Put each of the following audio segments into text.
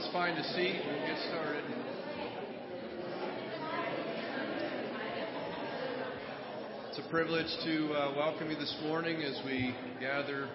Let's find a seat and we'll get started. It's a privilege to welcome you this morning as we gather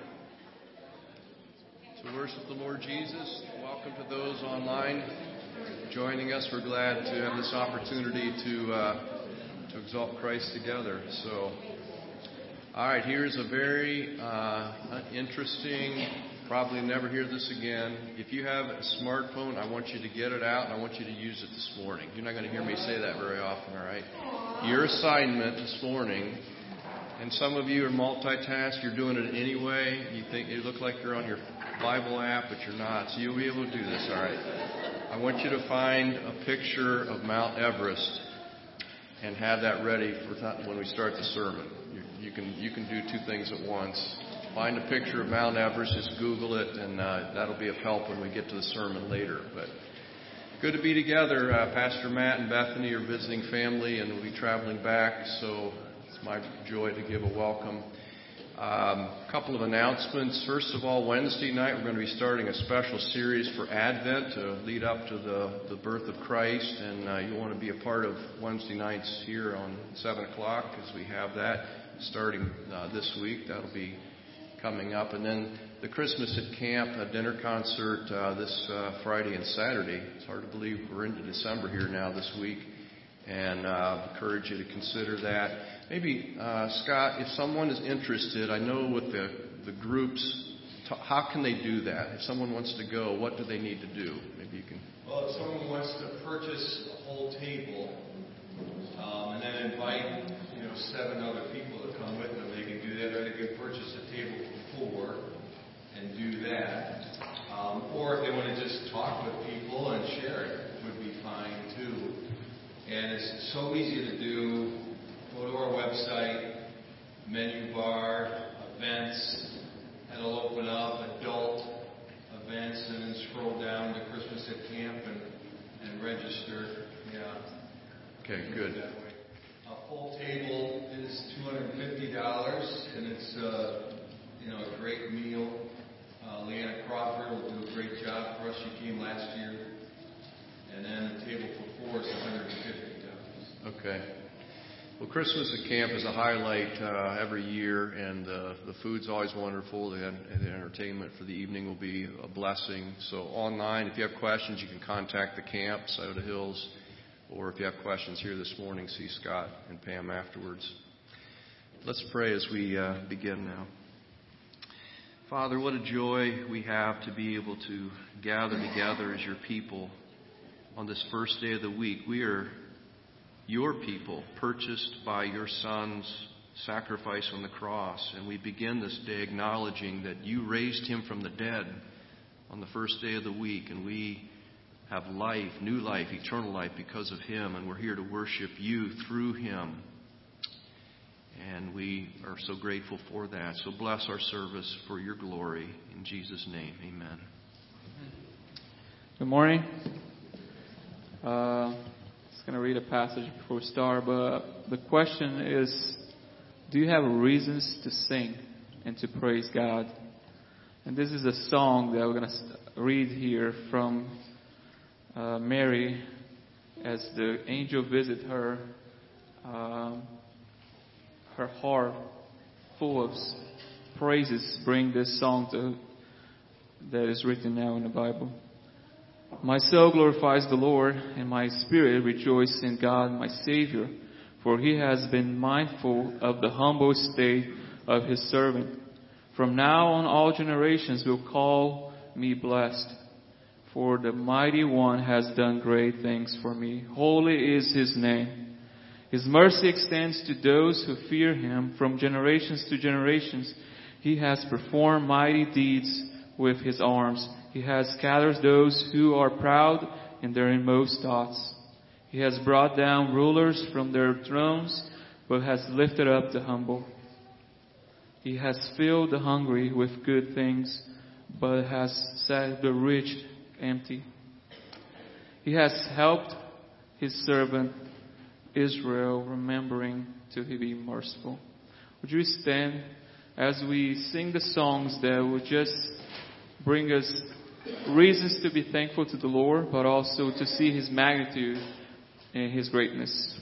to worship the Lord Jesus. Welcome to those online joining us. We're glad to have this opportunity to exalt Christ together. So, all right, here's a very interesting, probably never hear this again. If you have a smartphone, I want you to get it out and I want you to use it this morning. You're not going to hear me say that very often, all right? Your assignment this morning, and some of you are multitask, you're doing it anyway. You think you look like you're on your Bible app, but you're not. So you'll be able to do this, all right? I want you to find a picture of Mount Everest and have that ready for when we start the sermon. You can do two things at once. Find a picture of Mount Everest, just Google it, and that'll be of help when we get to the sermon later. But good to be together. Pastor Matt and Bethany are visiting family, and we'll be traveling back, so it's my joy to give a welcome. A couple of announcements. First of all, Wednesday night we're going to be starting a special series for Advent to lead up to the birth of Christ, and you want to be a part of Wednesday nights here on 7 o'clock as we have that starting this week. That'll be coming up. And then the Christmas at Camp, a dinner concert this Friday and Saturday. It's hard to believe we're into December here now this week, and encourage you to consider that. Maybe, Scott, if someone is interested, I know with the groups, how can they do that? If someone wants to go, what do they need to do? Maybe you can. Well, if someone wants to purchase a whole table and then invite 7 other people to come with them, they can do that. Or they can purchase a table for 4 and do that. Or if they want to just talk with people and share it, would be fine too. And it's so easy to do. Go to our website, menu bar, events, and it'll open up adult events, and then scroll down to Christmas at Camp and register. Yeah. Okay, good. That way. A full table is $250, and it's a great meal. Leanna Crawford will do a great job for us. She came last year, and then the table for 4 is $150. Okay. Well, Christmas at Camp is a highlight every year, and the food's always wonderful. The entertainment for the evening will be a blessing. So online, if you have questions, you can contact the camp, Scioto Hills, or if you have questions here this morning, see Scott and Pam afterwards. Let's pray as we begin now. Father, what a joy we have to be able to gather together as your people on this first day of the week. We are your people, purchased by your Son's sacrifice on the cross. And we begin this day acknowledging that you raised him from the dead on the first day of the week. And we have life, new life, eternal life because of him. And we're here to worship you through him. And we are so grateful for that. So bless our service for your glory. In Jesus' name, amen. Good morning. Going to read a passage before we start, but the question is, do you have reasons to sing and to praise God? And this is a song that we're going to read here from Mary as the angel visit her, her heart full of praises bring this song that is written now in the Bible. My soul glorifies the Lord, and my spirit rejoices in God, my Savior, for he has been mindful of the humble state of his servant. From now on, all generations will call me blessed, for the Mighty One has done great things for me. Holy is his name. His mercy extends to those who fear him from generations to generations. He has performed mighty deeds with his arms. He has scattered those who are proud in their inmost thoughts. He has brought down rulers from their thrones, but has lifted up the humble. He has filled the hungry with good things, but has set the rich empty. He has helped his servant Israel, remembering to be merciful. Would you stand as we sing the songs that will just bring us reasons to be thankful to the Lord, but also to see His magnitude and His greatness.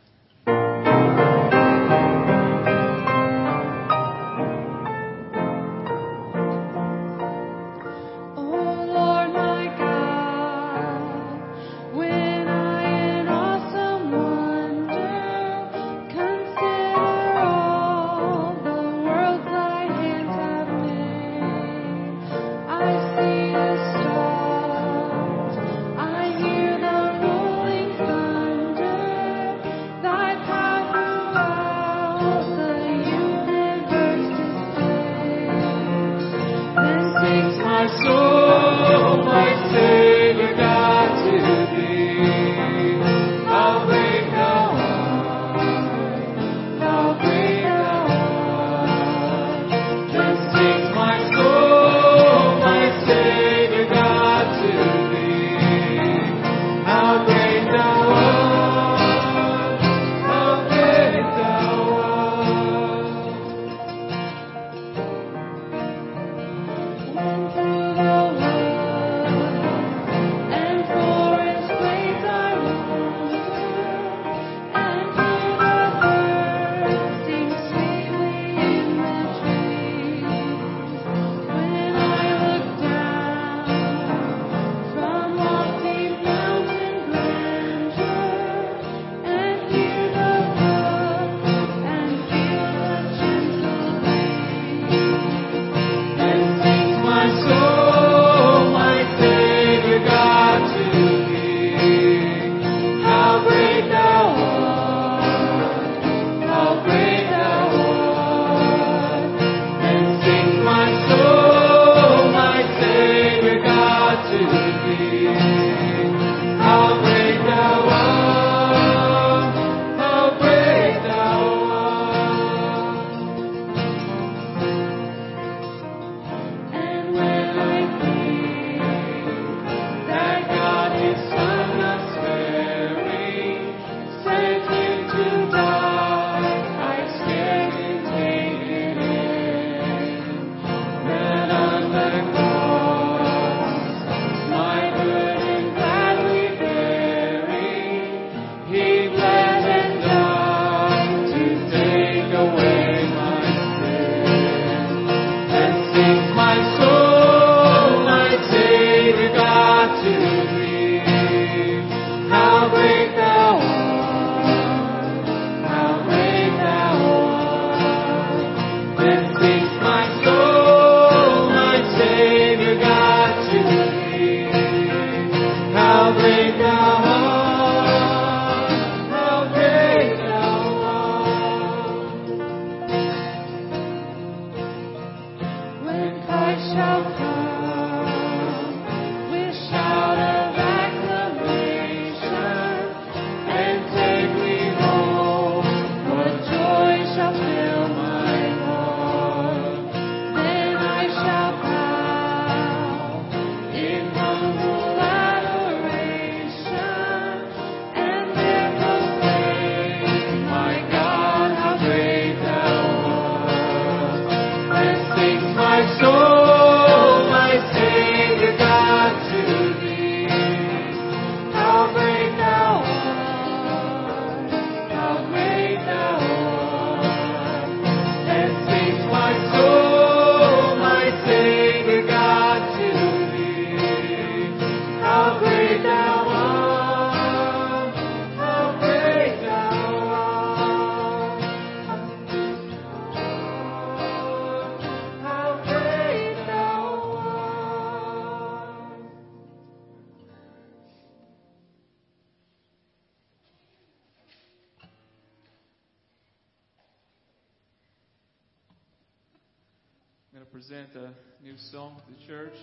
I'm going to present a new song to the church,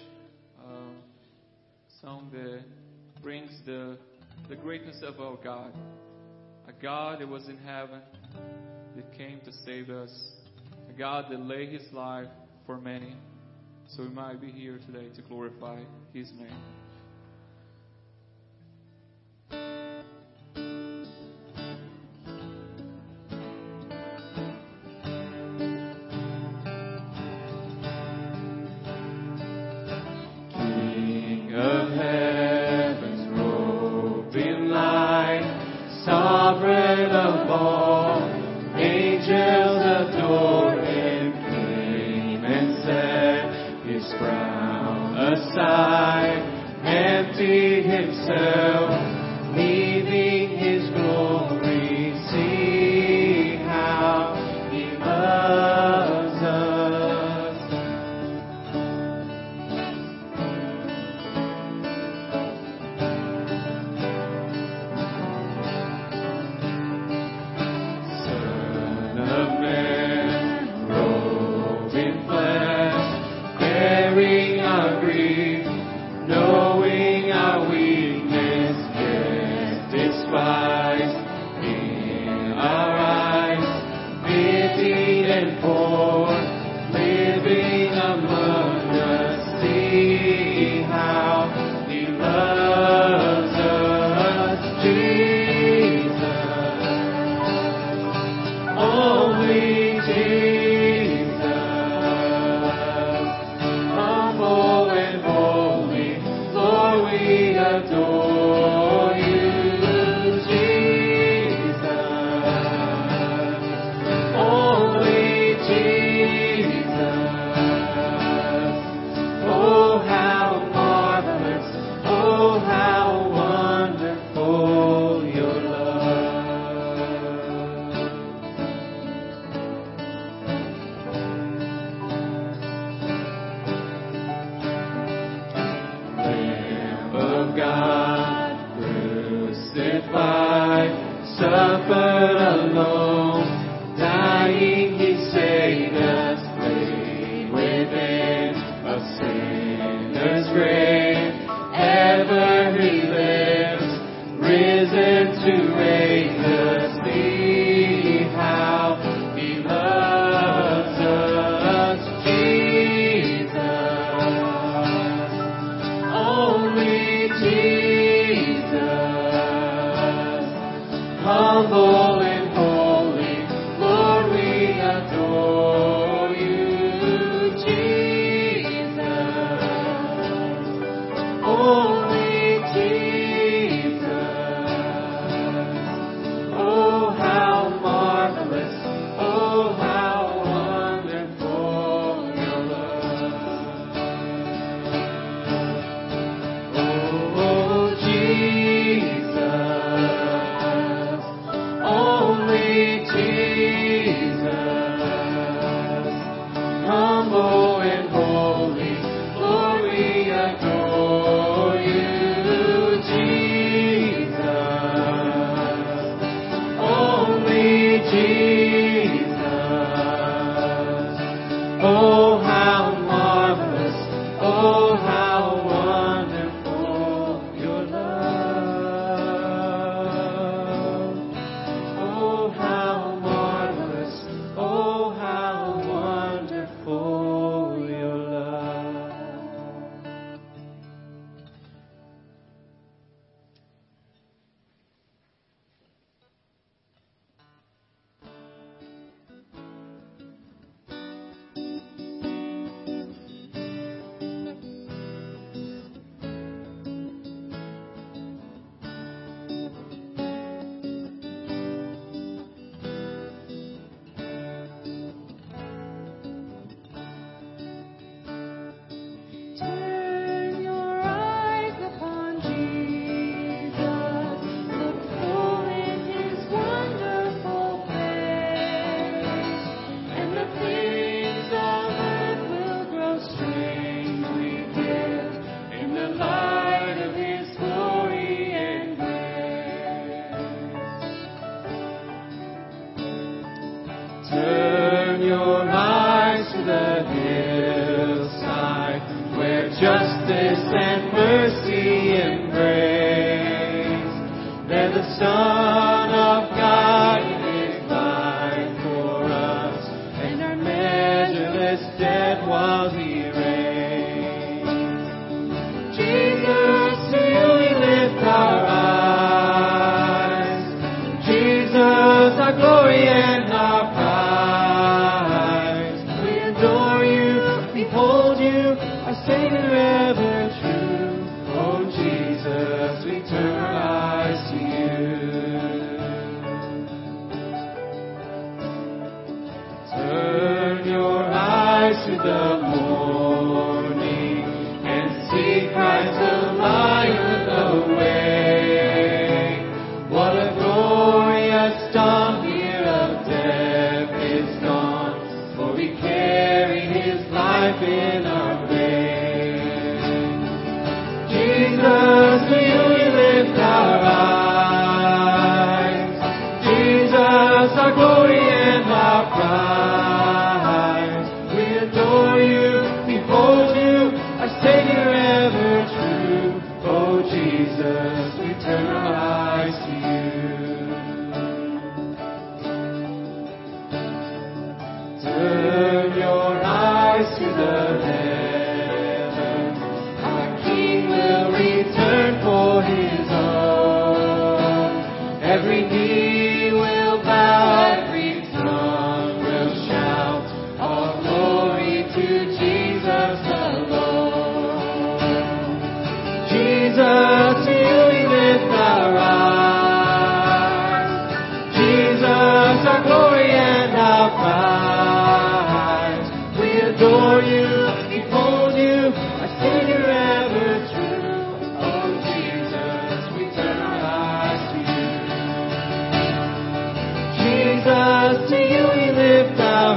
a song that brings the greatness of our God, a God that was in heaven, that came to save us, a God that laid His life for many, so we might be here today to glorify His name. side, emptied himself, leaving his glory. See how he loves us. Son of Man, robed in flesh, bearing our grief, knowing our weakness, yet despised in our eyes, pitied and poor, living among us. See how he loves us, Jesus, only Jesus, humble and holy, Lord, we adore you, Jesus, only Jesus. Oh, how marvelous, oh, how wonderful your love. Lamb of God, crucified, suffered alone, dying he saved us, laid within a sinner's grave. Ever he lives, risen to raise us. See how he loves us, Jesus, only Jesus, humble and holy, Lord, we adore you, Jesus, only Jesus. Oh, how marvelous, oh, how wonderful your love. Oh, Jesus, only Jesus, humble and holy, Lord, we adore you, Jesus, only Jesus. Oh, how marvelous, oh, how wonderful your love. Oh, how marvelous, oh, how wonderful your love. Turn your eyes upon Jesus, look full in his wonderful face, and the things of earth will grow strangely dim in the light of his glory and grace. Turn your eyes to the hillside, where justice and mercy embrace. There the Son of God gave life for us, and our measureless debt was erased. Jesus, to you we lift our eyes. Jesus, our glory and our prize. We adore you, behold you, our Savior ever true. Oh Jesus, we turn our eyes to you. Turn your eyes to the morning and see life in our faith. Jesus, to you we lift our eyes. Jesus, our glory and our prize. We adore you, behold you, our Savior ever true. Oh Jesus, we turn our eyes to you. Turn your eyes to the heavens. Our King will return for his own. Every knee will bow, every tongue will shout, all glory to Jesus alone. Jesus, to you we lift our eyes. Jesus, our glory and our prize. We adore you, behold you, our Savior ever true. Oh Jesus, we turn our eyes to you. Jesus, to you we lift our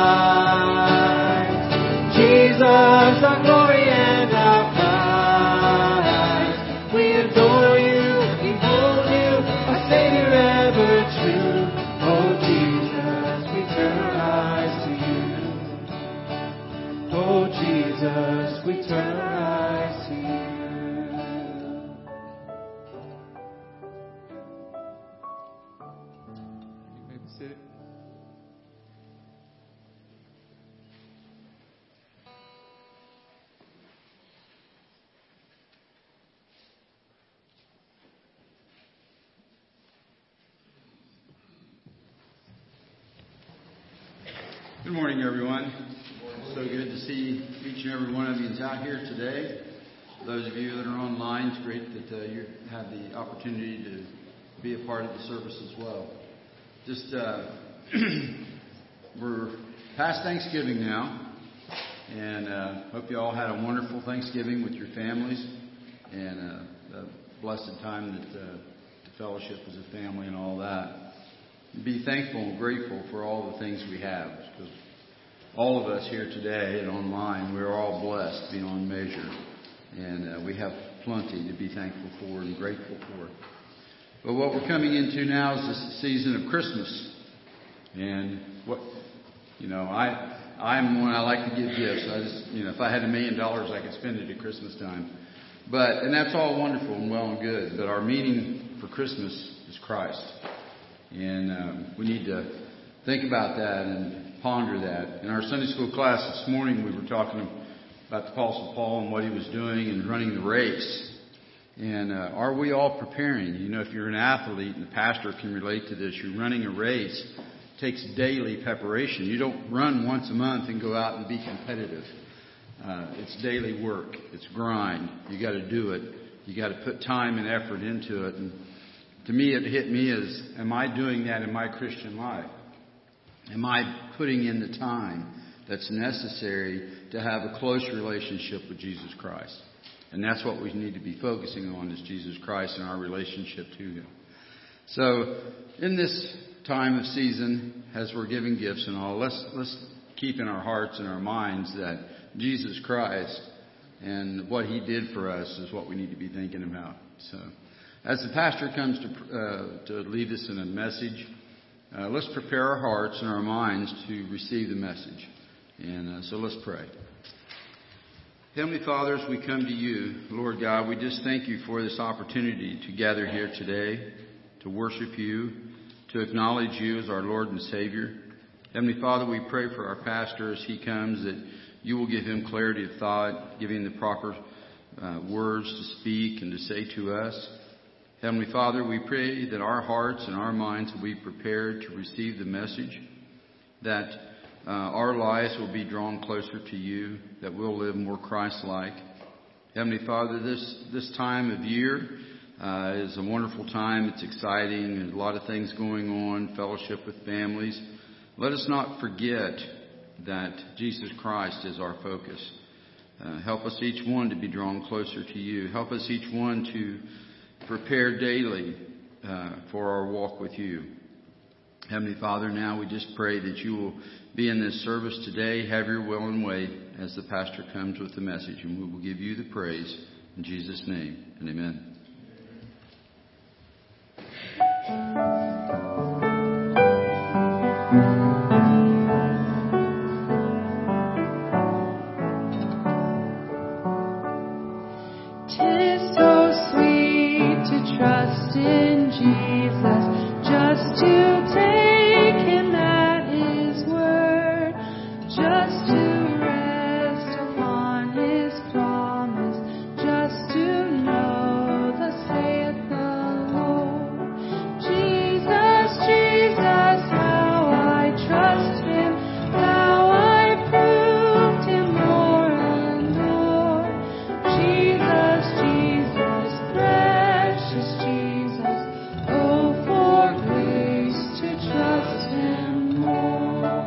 eyes. Jesus, our glory and our prize. We adore you, behold you, our Savior ever true. Oh Jesus, we turn our eyes to you. Oh Jesus, we turn our eyes to you. You may be seated. Good morning, everyone. So good to see each and every one of you out here today. For those of you that are online, it's great that you have the opportunity to be a part of the service as well. Just we're past Thanksgiving now, and hope you all had a wonderful Thanksgiving with your families and a blessed time that to fellowship as a family and all that. Be thankful and grateful for all the things we have, because all of us here today and online, we're all blessed beyond measure, and we have plenty to be thankful for and grateful for. But what we're coming into now is the season of Christmas, and I'm one, I like to give gifts. I just, if I had $1 million, I could spend it at Christmas time. And that's all wonderful and well and good, but our meaning for Christmas is Christ. And we need to think about that and ponder that. In our Sunday school class this morning, we were talking about the Apostle Paul and what he was doing and running the race. And are we all preparing? If you're an athlete, and the pastor can relate to this, you're running a race. It takes daily preparation. You don't run once a month and go out and be competitive. It's daily work. It's grind. You got to do it. You got to put time and effort into it. And to me, it hit me as, am I doing that in my Christian life? Am I putting in the time that's necessary to have a close relationship with Jesus Christ? And that's what we need to be focusing on, is Jesus Christ and our relationship to Him. So, in this time of season, as we're giving gifts and all, let's keep in our hearts and our minds that Jesus Christ and what He did for us is what we need to be thinking about. So, as the pastor comes to lead us in a message, let's prepare our hearts and our minds to receive the message. And so let's pray. Heavenly Father, as we come to you, Lord God, we just thank you for this opportunity to gather here today, to worship you, to acknowledge you as our Lord and Savior. Heavenly Father, we pray for our pastor as he comes, that you will give him clarity of thought, give him the proper words to speak and to say to us. Heavenly Father, we pray that our hearts and our minds will be prepared to receive the message, that our lives will be drawn closer to you, that we'll live more Christ-like. Heavenly Father, this time of year is a wonderful time. It's exciting. There's a lot of things going on, fellowship with families. Let us not forget that Jesus Christ is our focus. Help us each one to be drawn closer to you. Help us each one to prepare daily for our walk with you. Heavenly Father, now we just pray that you will be in this service today. Have your will and way as the pastor comes with the message. And we will give you the praise in Jesus' name. And amen. Trust in Jesus, just to take Him at His word, just to rest upon His promise, just to know thus saith the Lord. Jesus, Jesus, how I trust Him, how I proved Him more and more. Jesus, Jesus, precious Jesus, oh, for grace to trust Him more.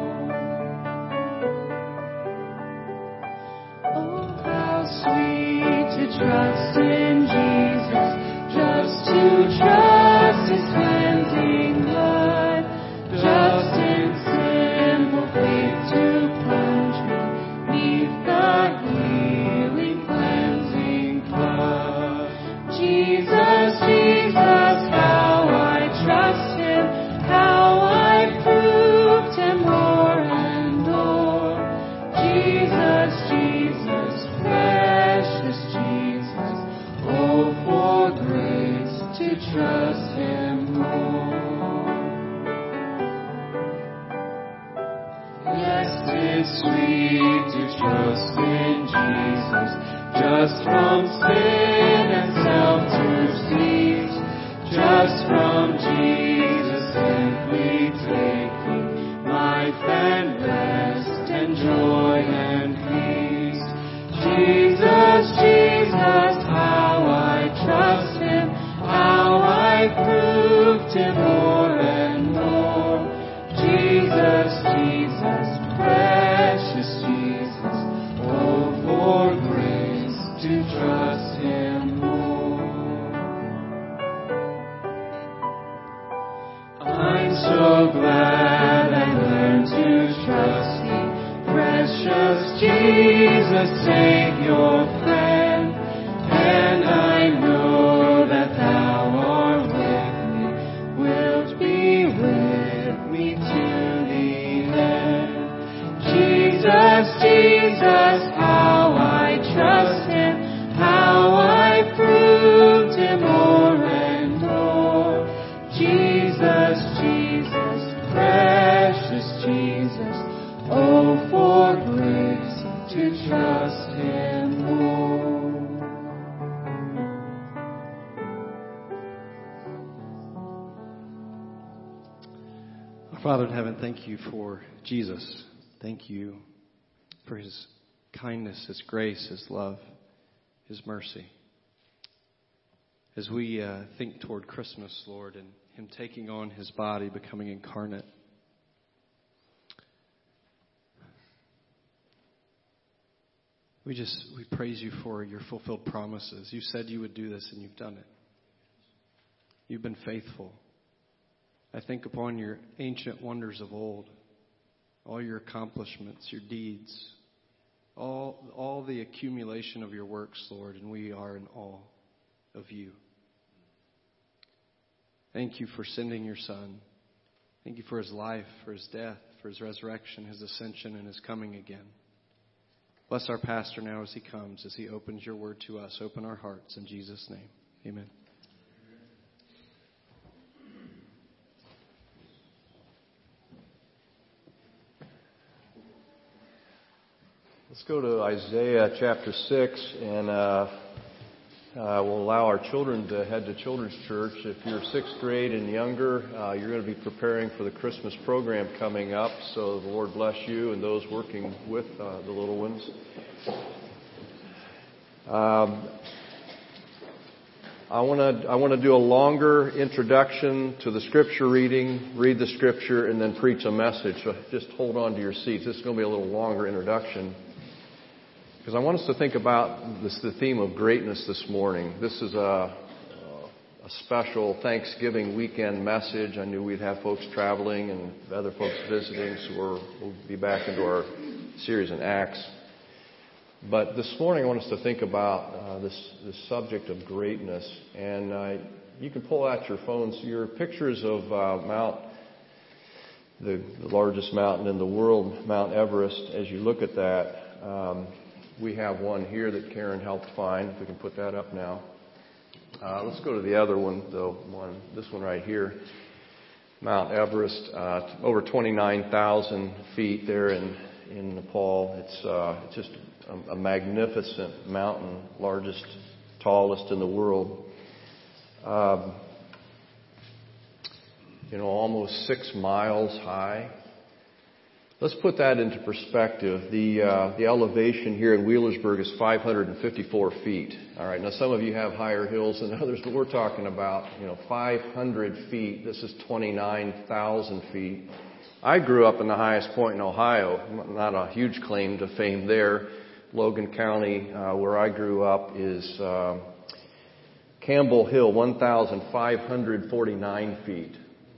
Oh, how sweet to trust in Jesus, just to trust His cleansing blood, just in simple faith to plunge me 'neath the healing cleansing flood. Jesus, Jesus, how I trust Him, how I proved Him more and more. Jesus, Jesus, precious Jesus, oh, for grace to trust Him more. Yes, 'tis sweet to trust in Jesus, just from sin and self to cease, just from Jesus simply taking life and rest and joy and peace. Jesus, Jesus, how I trust Him, how I proved Him more and more. Jesus, Jesus, precious Jesus, oh, for grace to trust Him more. I'm so glad I learned to trust Thee, precious Jesus, Savior, friend, and I know that Thou art with me, wilt be with me to the end. Jesus, Jesus, how I trust Him, how I proved Him more and more. Jesus, Jesus, precious Jesus, oh, for grace to trust Him more. Our Father in heaven, thank you for Jesus. Thank you for His kindness, His grace, His love, His mercy. As we think toward Christmas, Lord, and Him taking on His body, becoming incarnate, we praise you for your fulfilled promises. You said you would do this, and you've done it. You've been faithful. I think upon your ancient wonders of old, all your accomplishments, your deeds, all the accumulation of your works, Lord, and we are in awe of you. Thank you for sending your Son. Thank you for His life, for His death, for His resurrection, His ascension, and His coming again. Bless our pastor now as he comes, as he opens your word to us. Open our hearts in Jesus' name. Amen. Let's go to Isaiah chapter 6, and we'll allow our children to head to Children's Church. If you're 6th grade and younger, you're going to be preparing for the Christmas program coming up, so the Lord bless you and those working with the little ones. I want to do a longer introduction to the Scripture reading, read the Scripture, and then preach a message. So just hold on to your seats. This is going to be a little longer introduction, because I want us to think about the theme of greatness this morning. This is a special Thanksgiving weekend message. I knew we'd have folks traveling and other folks visiting, so we'll be back into our series in Acts. But this morning I want us to think about this subject of greatness. And you can pull out your phones, your pictures of the largest mountain in the world, Mount Everest. As you look at that, we have one here that Karen helped find. If we can put that up now. Let's go to the other one, this one right here. Mount Everest, over 29,000 feet there in Nepal. It's just a magnificent mountain, largest, tallest in the world. Almost 6 miles high. Let's put that into perspective. The elevation here in Wheelersburg is 554 feet. All right. Now, some of you have higher hills than others, but we're talking about 500 feet. This is 29,000 feet. I grew up in the highest point in Ohio. Not a huge claim to fame there. Logan County, where I grew up, is Campbell Hill, 1,549 feet.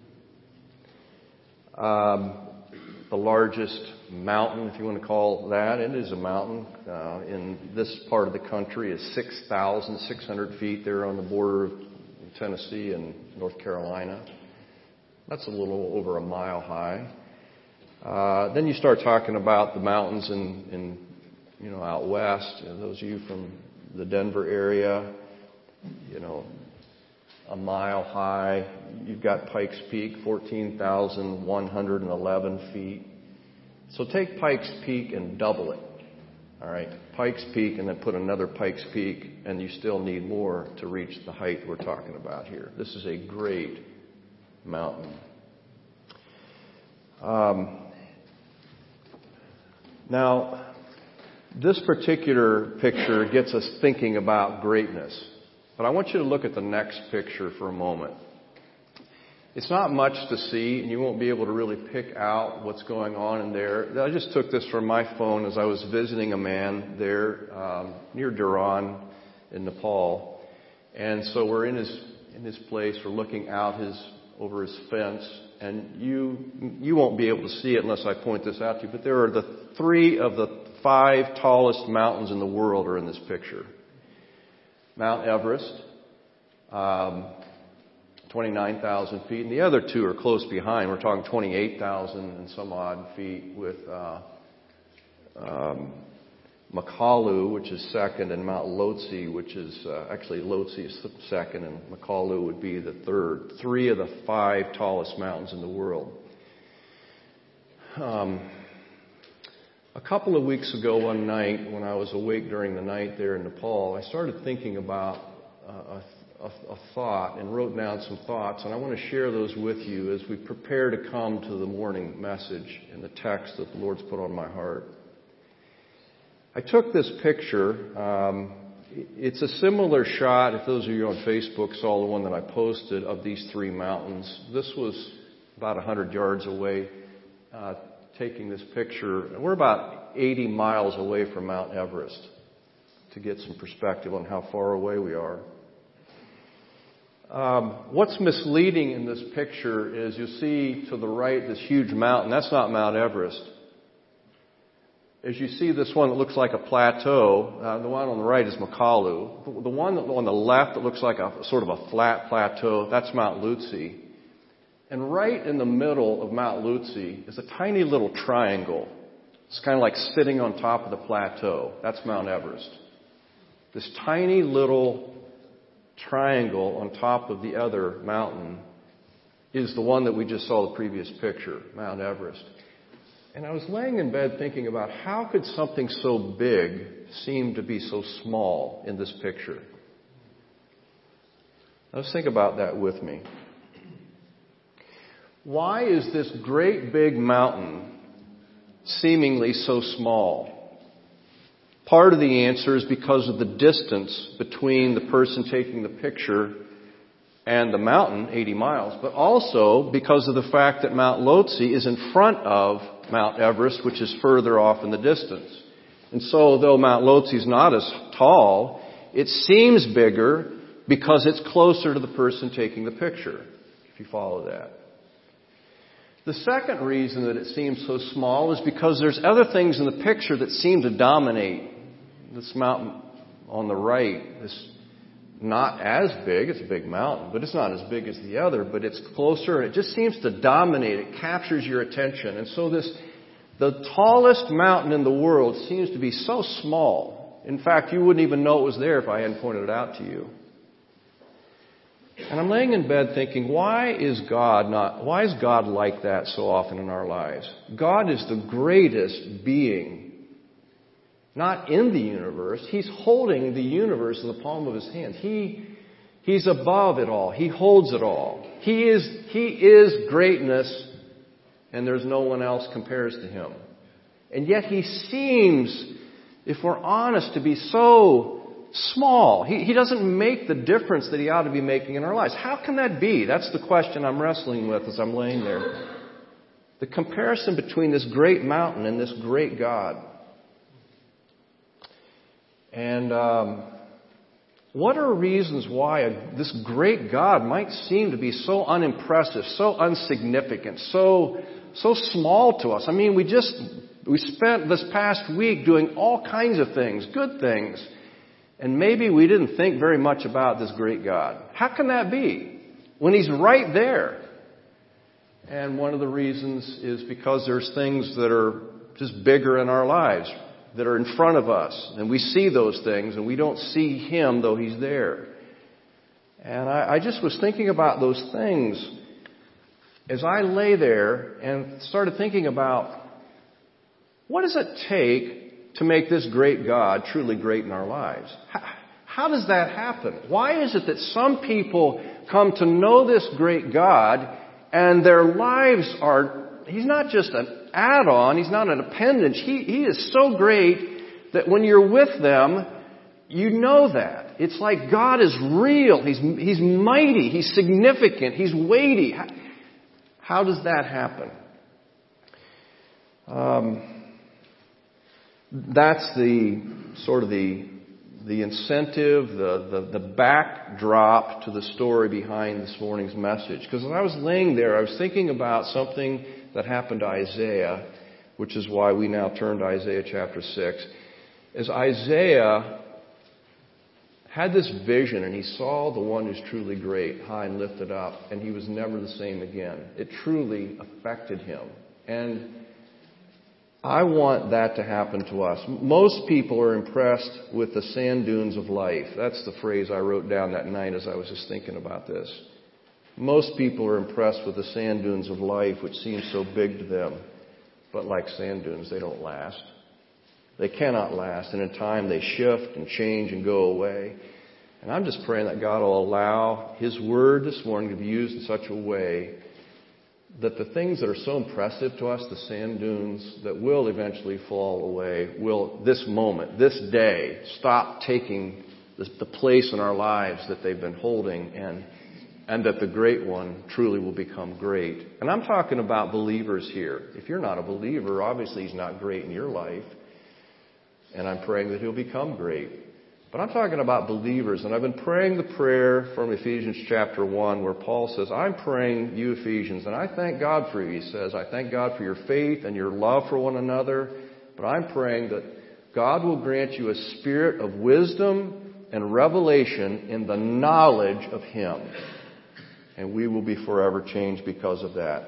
The largest mountain, if you want to call that, it is a mountain in this part of the country, is 6,600 feet there on the border of Tennessee and North Carolina. That's a little over a mile high. Then you start talking about the mountains in out west. Those of you from the Denver area, a mile high. You've got Pikes Peak, 14,111 feet. So take Pikes Peak and double it. All right, Pikes Peak and then put another Pikes Peak, and you still need more to reach the height we're talking about here. This is a great mountain. Now, this particular picture gets us thinking about greatness. But I want you to look at the next picture for a moment. It's not much to see, and you won't be able to really pick out what's going on in there. I just took this from my phone as I was visiting a man there near Dharan in Nepal. And so we're in his place. We're looking out over his fence. And you won't be able to see it unless I point this out to you. But there are the 3 of the 5 tallest mountains in the world are in this picture. Mount Everest, 29,000 feet, and the other 2 are close behind. We're talking 28,000 and some odd feet with Makalu, which is second, and Mount Lhotse, which is actually Lhotse is second, and Makalu would be the third. 3 of the 5 tallest mountains in the world. A couple of weeks ago, one night, when I was awake during the night there in Nepal, I started thinking about a thought and wrote down some thoughts, and I want to share those with you as we prepare to come to the morning message and the text that the Lord's put on my heart. I took this picture. It's a similar shot, if those of you on Facebook saw the one that I posted, of these 3 mountains. This was about 100 yards away. Taking this picture. We're about 80 miles away from Mount Everest, to get some perspective on how far away we are. What's misleading in this picture is you see to the right this huge mountain. That's not Mount Everest. As you see this one that looks like a plateau, the one on the right is Makalu. The one on the left that looks like a sort of a flat plateau, that's Mount Lhotse. And right in the middle of Mount Lhotse is a tiny little triangle. It's kind of like sitting on top of the plateau. That's Mount Everest. This tiny little triangle on top of the other mountain is the one that we just saw the previous picture, Mount Everest. And I was laying in bed thinking about how could something so big seem to be so small in this picture? Let's think about that with me. Why is this great big mountain seemingly so small? Part of the answer is because of the distance between the person taking the picture and the mountain, 80 miles, but also because of the fact that Mount Lhotse is in front of Mount Everest, which is further off in the distance. And so, though Mount Lhotse is not as tall, it seems bigger because it's closer to the person taking the picture, if you follow that. The second reason that it seems so small is because there's other things in the picture that seem to dominate. This mountain on the right is not as big. It's a big mountain, but it's not as big as the other, but it's closer, and it just seems to dominate. It captures your attention. And so the tallest mountain in the world seems to be so small. In fact, you wouldn't even know it was there if I hadn't pointed it out to you. And I'm laying in bed thinking, why is God like that so often in our lives? God is the greatest being, not in the universe. He's holding the universe in the palm of His hand. He's above it all. He holds it all. He is greatness, and there's no one else compares to Him. And yet He seems, if we're honest, to be so small. He doesn't make the difference that He ought to be making in our lives. How can that be? That's the question I'm wrestling with as I'm laying there. The comparison between this great mountain and this great God. And what are reasons why this great God might seem to be so unimpressive, so insignificant, so small to us? I mean, we spent this past week doing all kinds of things, good things, and maybe we didn't think very much about this great God. How can that be when He's right there? And one of the reasons is because there's things that are just bigger in our lives, that are in front of us, and we see those things, and we don't see Him, though He's there. And I just was thinking about those things as I lay there and started thinking about, what does it take to make this great God truly great in our lives? How does that happen? Why is it that some people come to know this great God, and their lives He's not just an add-on. He's not an appendage. He is so great that when you're with them, you know that. It's like God is real. He's mighty. He's significant. He's weighty. How does that happen? That's the sort of the incentive, the backdrop to the story behind this morning's message. Because as I was laying there, I was thinking about something that happened to Isaiah, which is why we now turn to Isaiah chapter 6. As Isaiah had this vision, and he saw the one who's truly great, high and lifted up, and he was never the same again. It truly affected him. And I want that to happen to us. Most people are impressed with the sand dunes of life. That's the phrase I wrote down that night as I was just thinking about this. Most people are impressed with the sand dunes of life, which seem so big to them. But like sand dunes, they don't last. They cannot last. And in time, they shift and change and go away. And I'm just praying that God will allow His Word this morning to be used in such a way that the things that are so impressive to us, the sand dunes that will eventually fall away, will this moment, this day, stop taking the place in our lives that they've been holding, and that the great one truly will become great. And I'm talking about believers here. If you're not a believer, obviously He's not great in your life. And I'm praying that He'll become great. But I'm talking about believers. And I've been praying the prayer from Ephesians chapter 1 where Paul says, I'm praying you Ephesians, and I thank God for you. He says, I thank God for your faith and your love for one another. But I'm praying that God will grant you a spirit of wisdom and revelation in the knowledge of Him. And we will be forever changed because of that.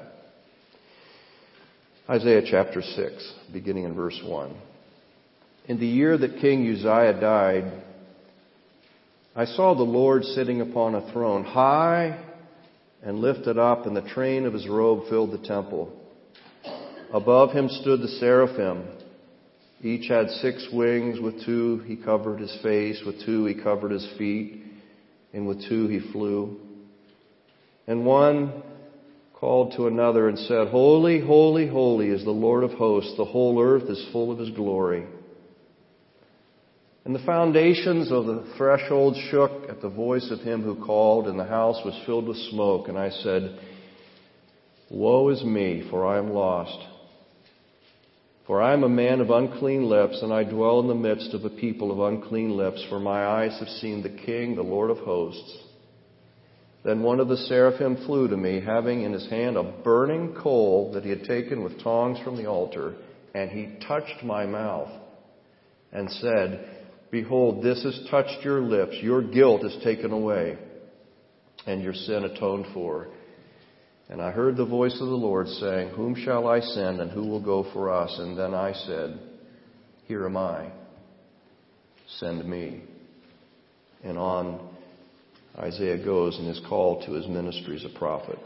Isaiah chapter 6, beginning in verse 1. In the year that King Uzziah died, I saw the Lord sitting upon a throne, high and lifted up, and the train of His robe filled the temple. Above Him stood the seraphim. Each had 6 wings. With 2 He covered His face, with 2 He covered His feet, and with 2 He flew. And one called to another and said, Holy, holy, holy is the Lord of hosts. The whole earth is full of His glory. And the foundations of the threshold shook at the voice of Him who called, and the house was filled with smoke. And I said, Woe is me, for I am lost. For I am a man of unclean lips, and I dwell in the midst of a people of unclean lips, for my eyes have seen the King, the Lord of hosts. Then one of the seraphim flew to me, having in his hand a burning coal that he had taken with tongs from the altar, and he touched my mouth and said, Behold, this has touched your lips. Your guilt is taken away, and your sin atoned for. And I heard the voice of the Lord saying, Whom shall I send, and who will go for us? And then I said, Here am I. Send me. And on Isaiah goes in his call to his ministry as a prophet.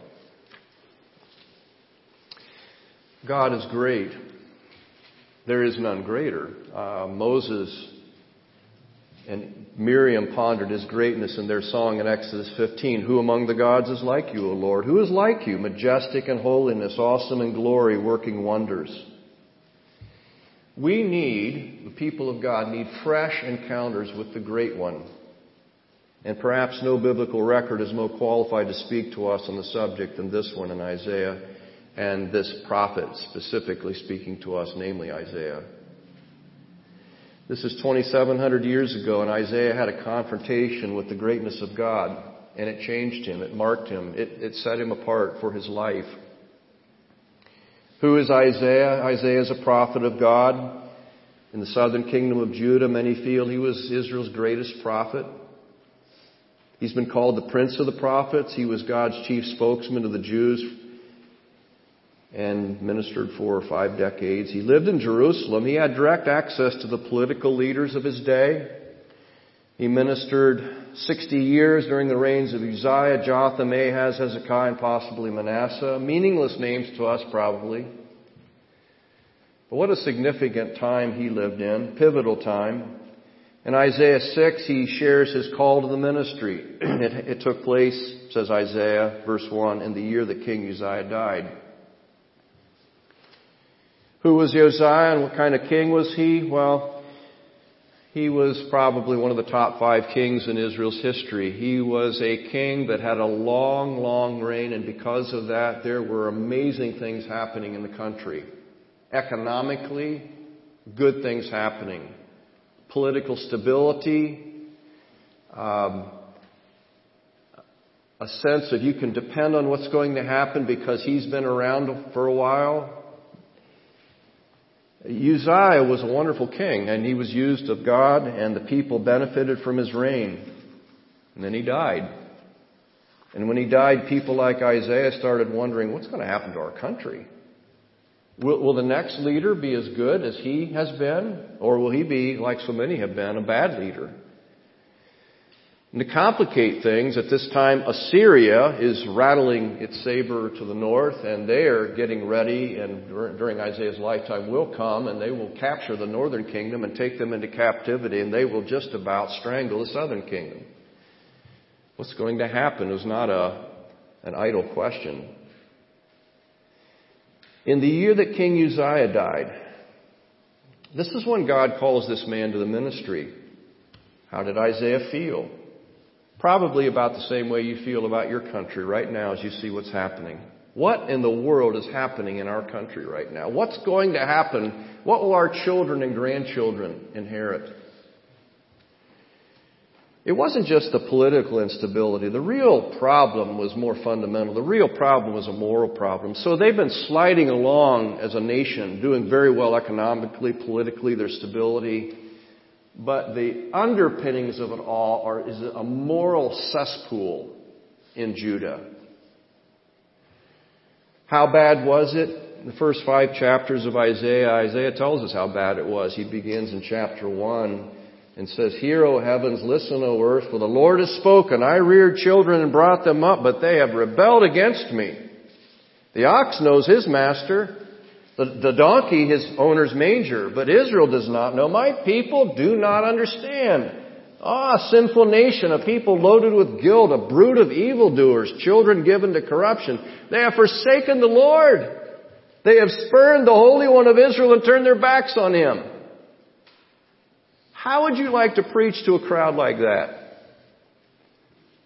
God is great. There is none greater. Moses and Miriam pondered his greatness in their song in Exodus 15. Who among the gods is like you, O Lord? Who is like you, majestic in holiness, awesome in glory, working wonders? We need, the people of God, need fresh encounters with the Great One. And perhaps no biblical record is more qualified to speak to us on the subject than this one in Isaiah, and this prophet specifically speaking to us, namely Isaiah. This is 2,700 years ago, and Isaiah had a confrontation with the greatness of God, and it changed him, it marked him, it set him apart for his life. Who is Isaiah? Isaiah is a prophet of God. In the southern kingdom of Judah, many feel he was Israel's greatest prophet. He's been called the Prince of the Prophets. He was God's chief spokesman to the Jews and ministered for 5 decades. He lived in Jerusalem. He had direct access to the political leaders of his day. He ministered 60 years during the reigns of Uzziah, Jotham, Ahaz, Hezekiah, and possibly Manasseh. Meaningless names to us, probably. But what a significant time he lived in, pivotal time. In Isaiah 6, he shares his call to the ministry. It took place, says Isaiah, verse 1, in the year that King Uzziah died. Who was Uzziah and what kind of king was he? Well, he was probably one of the top 5 kings in Israel's history. He was a king that had a long, long reign, and because of that, there were amazing things happening in the country. Economically, good things happening. Political stability, a sense that you can depend on what's going to happen because he's been around for a while. Uzziah was a wonderful king, and he was used of God, and the people benefited from his reign. And then he died. And when he died, people like Isaiah started wondering, what's going to happen to our country? Will the next leader be as good as he has been? Or will he be, like so many have been, a bad leader? And to complicate things, at this time, Assyria is rattling its saber to the north, and they are getting ready, and during Isaiah's lifetime will come, and they will capture the northern kingdom and take them into captivity, and they will just about strangle the southern kingdom. What's going to happen is not an idle question. In the year that King Uzziah died, this is when God calls this man to the ministry. How did Isaiah feel? Probably about the same way you feel about your country right now as you see what's happening. What in the world is happening in our country right now? What's going to happen? What will our children and grandchildren inherit? It wasn't just the political instability. The real problem was more fundamental. The real problem was a moral problem. So they've been sliding along as a nation, doing very well economically, politically, their stability. But the underpinnings of it all is a moral cesspool in Judah. How bad was it? In the first 5 chapters of Isaiah tells us how bad it was. He begins in chapter 1 and says, Hear, O heavens, listen, O earth, for the Lord has spoken. I reared children and brought them up, but they have rebelled against me. The ox knows his master, the donkey his owner's manger, but Israel does not know. My people do not understand. A sinful nation, a people loaded with guilt, a brood of evildoers, children given to corruption. They have forsaken the Lord. They have spurned the Holy One of Israel and turned their backs on Him. How would you like to preach to a crowd like that?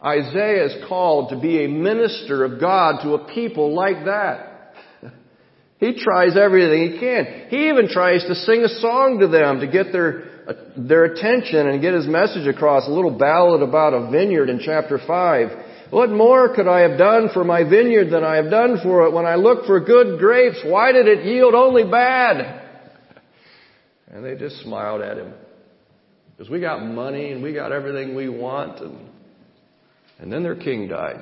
Isaiah is called to be a minister of God to a people like that. He tries everything he can. He even tries to sing a song to them to get their attention and get his message across. A little ballad about a vineyard in chapter 5. What more could I have done for my vineyard than I have done for it? When I looked for good grapes, why did it yield only bad? And they just smiled at him. Because we got money and we got everything we want. And then their king died.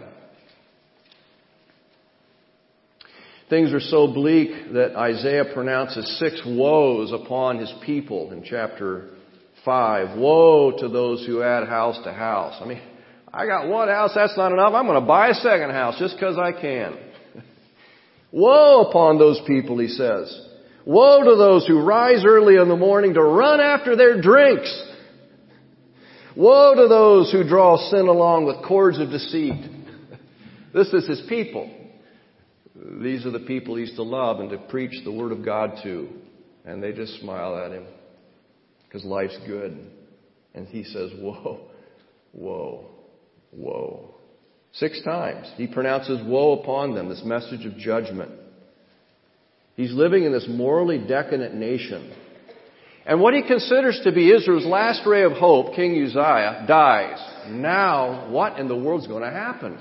Things are so bleak that Isaiah pronounces 6 woes upon his people in chapter 5. Woe to those who add house to house. I mean, I got one house, that's not enough. I'm going to buy a second house just because I can. Woe upon those people, he says. Woe to those who rise early in the morning to run after their drinks. Woe to those who draw sin along with cords of deceit. This is his people. These are the people he used to love and to preach the Word of God to. And they just smile at him because life's good. And he says, woe, woe, woe. 6 times he pronounces woe upon them, this message of judgment. He's living in this morally decadent nation. And what he considers to be Israel's last ray of hope, King Uzziah, dies. Now, what in the world's going to happen?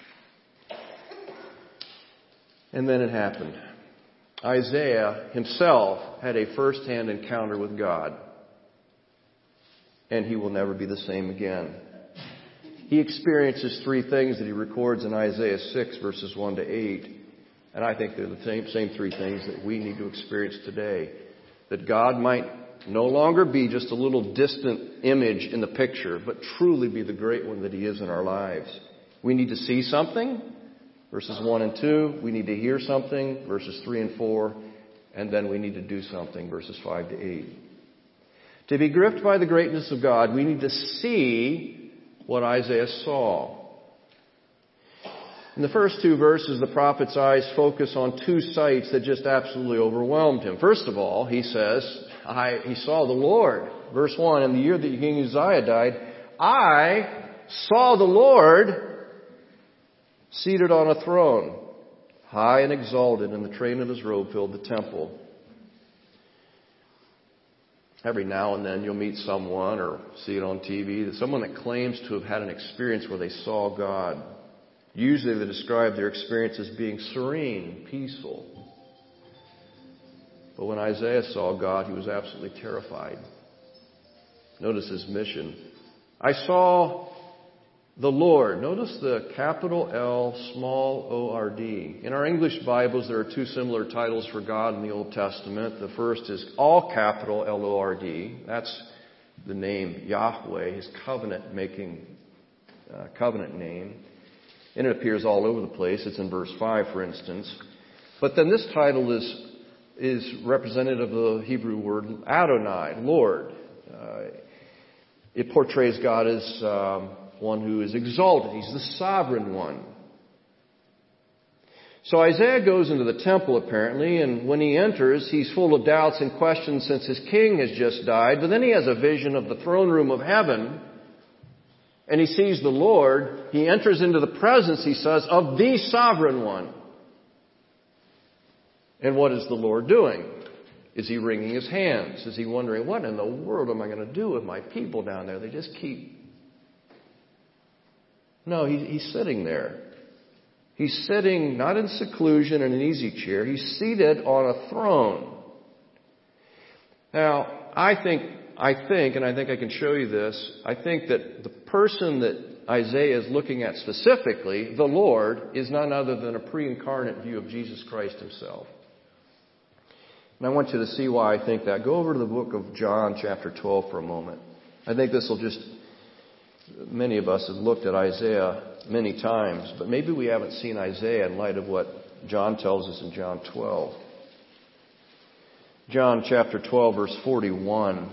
And then it happened. Isaiah himself had a first-hand encounter with God. And he will never be the same again. He experiences 3 things that he records in Isaiah 6, verses 1 to 8. And I think they're the same 3 things that we need to experience today. That God might no longer be just a little distant image in the picture, but truly be the great one that he is in our lives. We need to see something, verses 1 and 2. We need to hear something, verses 3 and 4. And then we need to do something, verses 5 to 8. To be gripped by the greatness of God, we need to see what Isaiah saw. In the first 2 verses, the prophet's eyes focus on 2 sights that just absolutely overwhelmed him. First of all, he says, he saw the Lord. Verse 1, in the year that King Uzziah died, I saw the Lord seated on a throne, high and exalted, and the train of his robe filled the temple. Every now and then you'll meet someone or see it on TV, someone that claims to have had an experience where they saw God. Usually they describe their experience as being serene, peaceful. But when Isaiah saw God, he was absolutely terrified. Notice his mission. I saw the Lord. Notice the capital L, small O-R-D. In our English Bibles, there are 2 similar titles for God in the Old Testament. The first is all capital L-O-R-D. That's the name Yahweh, his covenant-making covenant name. And it appears all over the place. It's in verse 5, for instance. But then this title is representative of the Hebrew word Adonai, Lord. It portrays God as one who is exalted. He's the sovereign one. So Isaiah goes into the temple, apparently, and when he enters, he's full of doubts and questions since his king has just died. But then he has a vision of the throne room of heaven. And he sees the Lord. He enters into the presence, he says, of the sovereign one. And what is the Lord doing? Is he wringing his hands? Is he wondering, what in the world am I going to do with my people down there? They just keep... No, he's sitting there. He's sitting not in seclusion in an easy chair. He's seated on a throne. Now, I think, and I think I can show you this, I think that the person that Isaiah is looking at specifically, the Lord, is none other than a pre-incarnate view of Jesus Christ himself. And I want you to see why I think that. Go over to the book of John chapter 12 for a moment. I think this will just... Many of us have looked at Isaiah many times, but maybe we haven't seen Isaiah in light of what John tells us in John 12. John chapter 12, verse 41.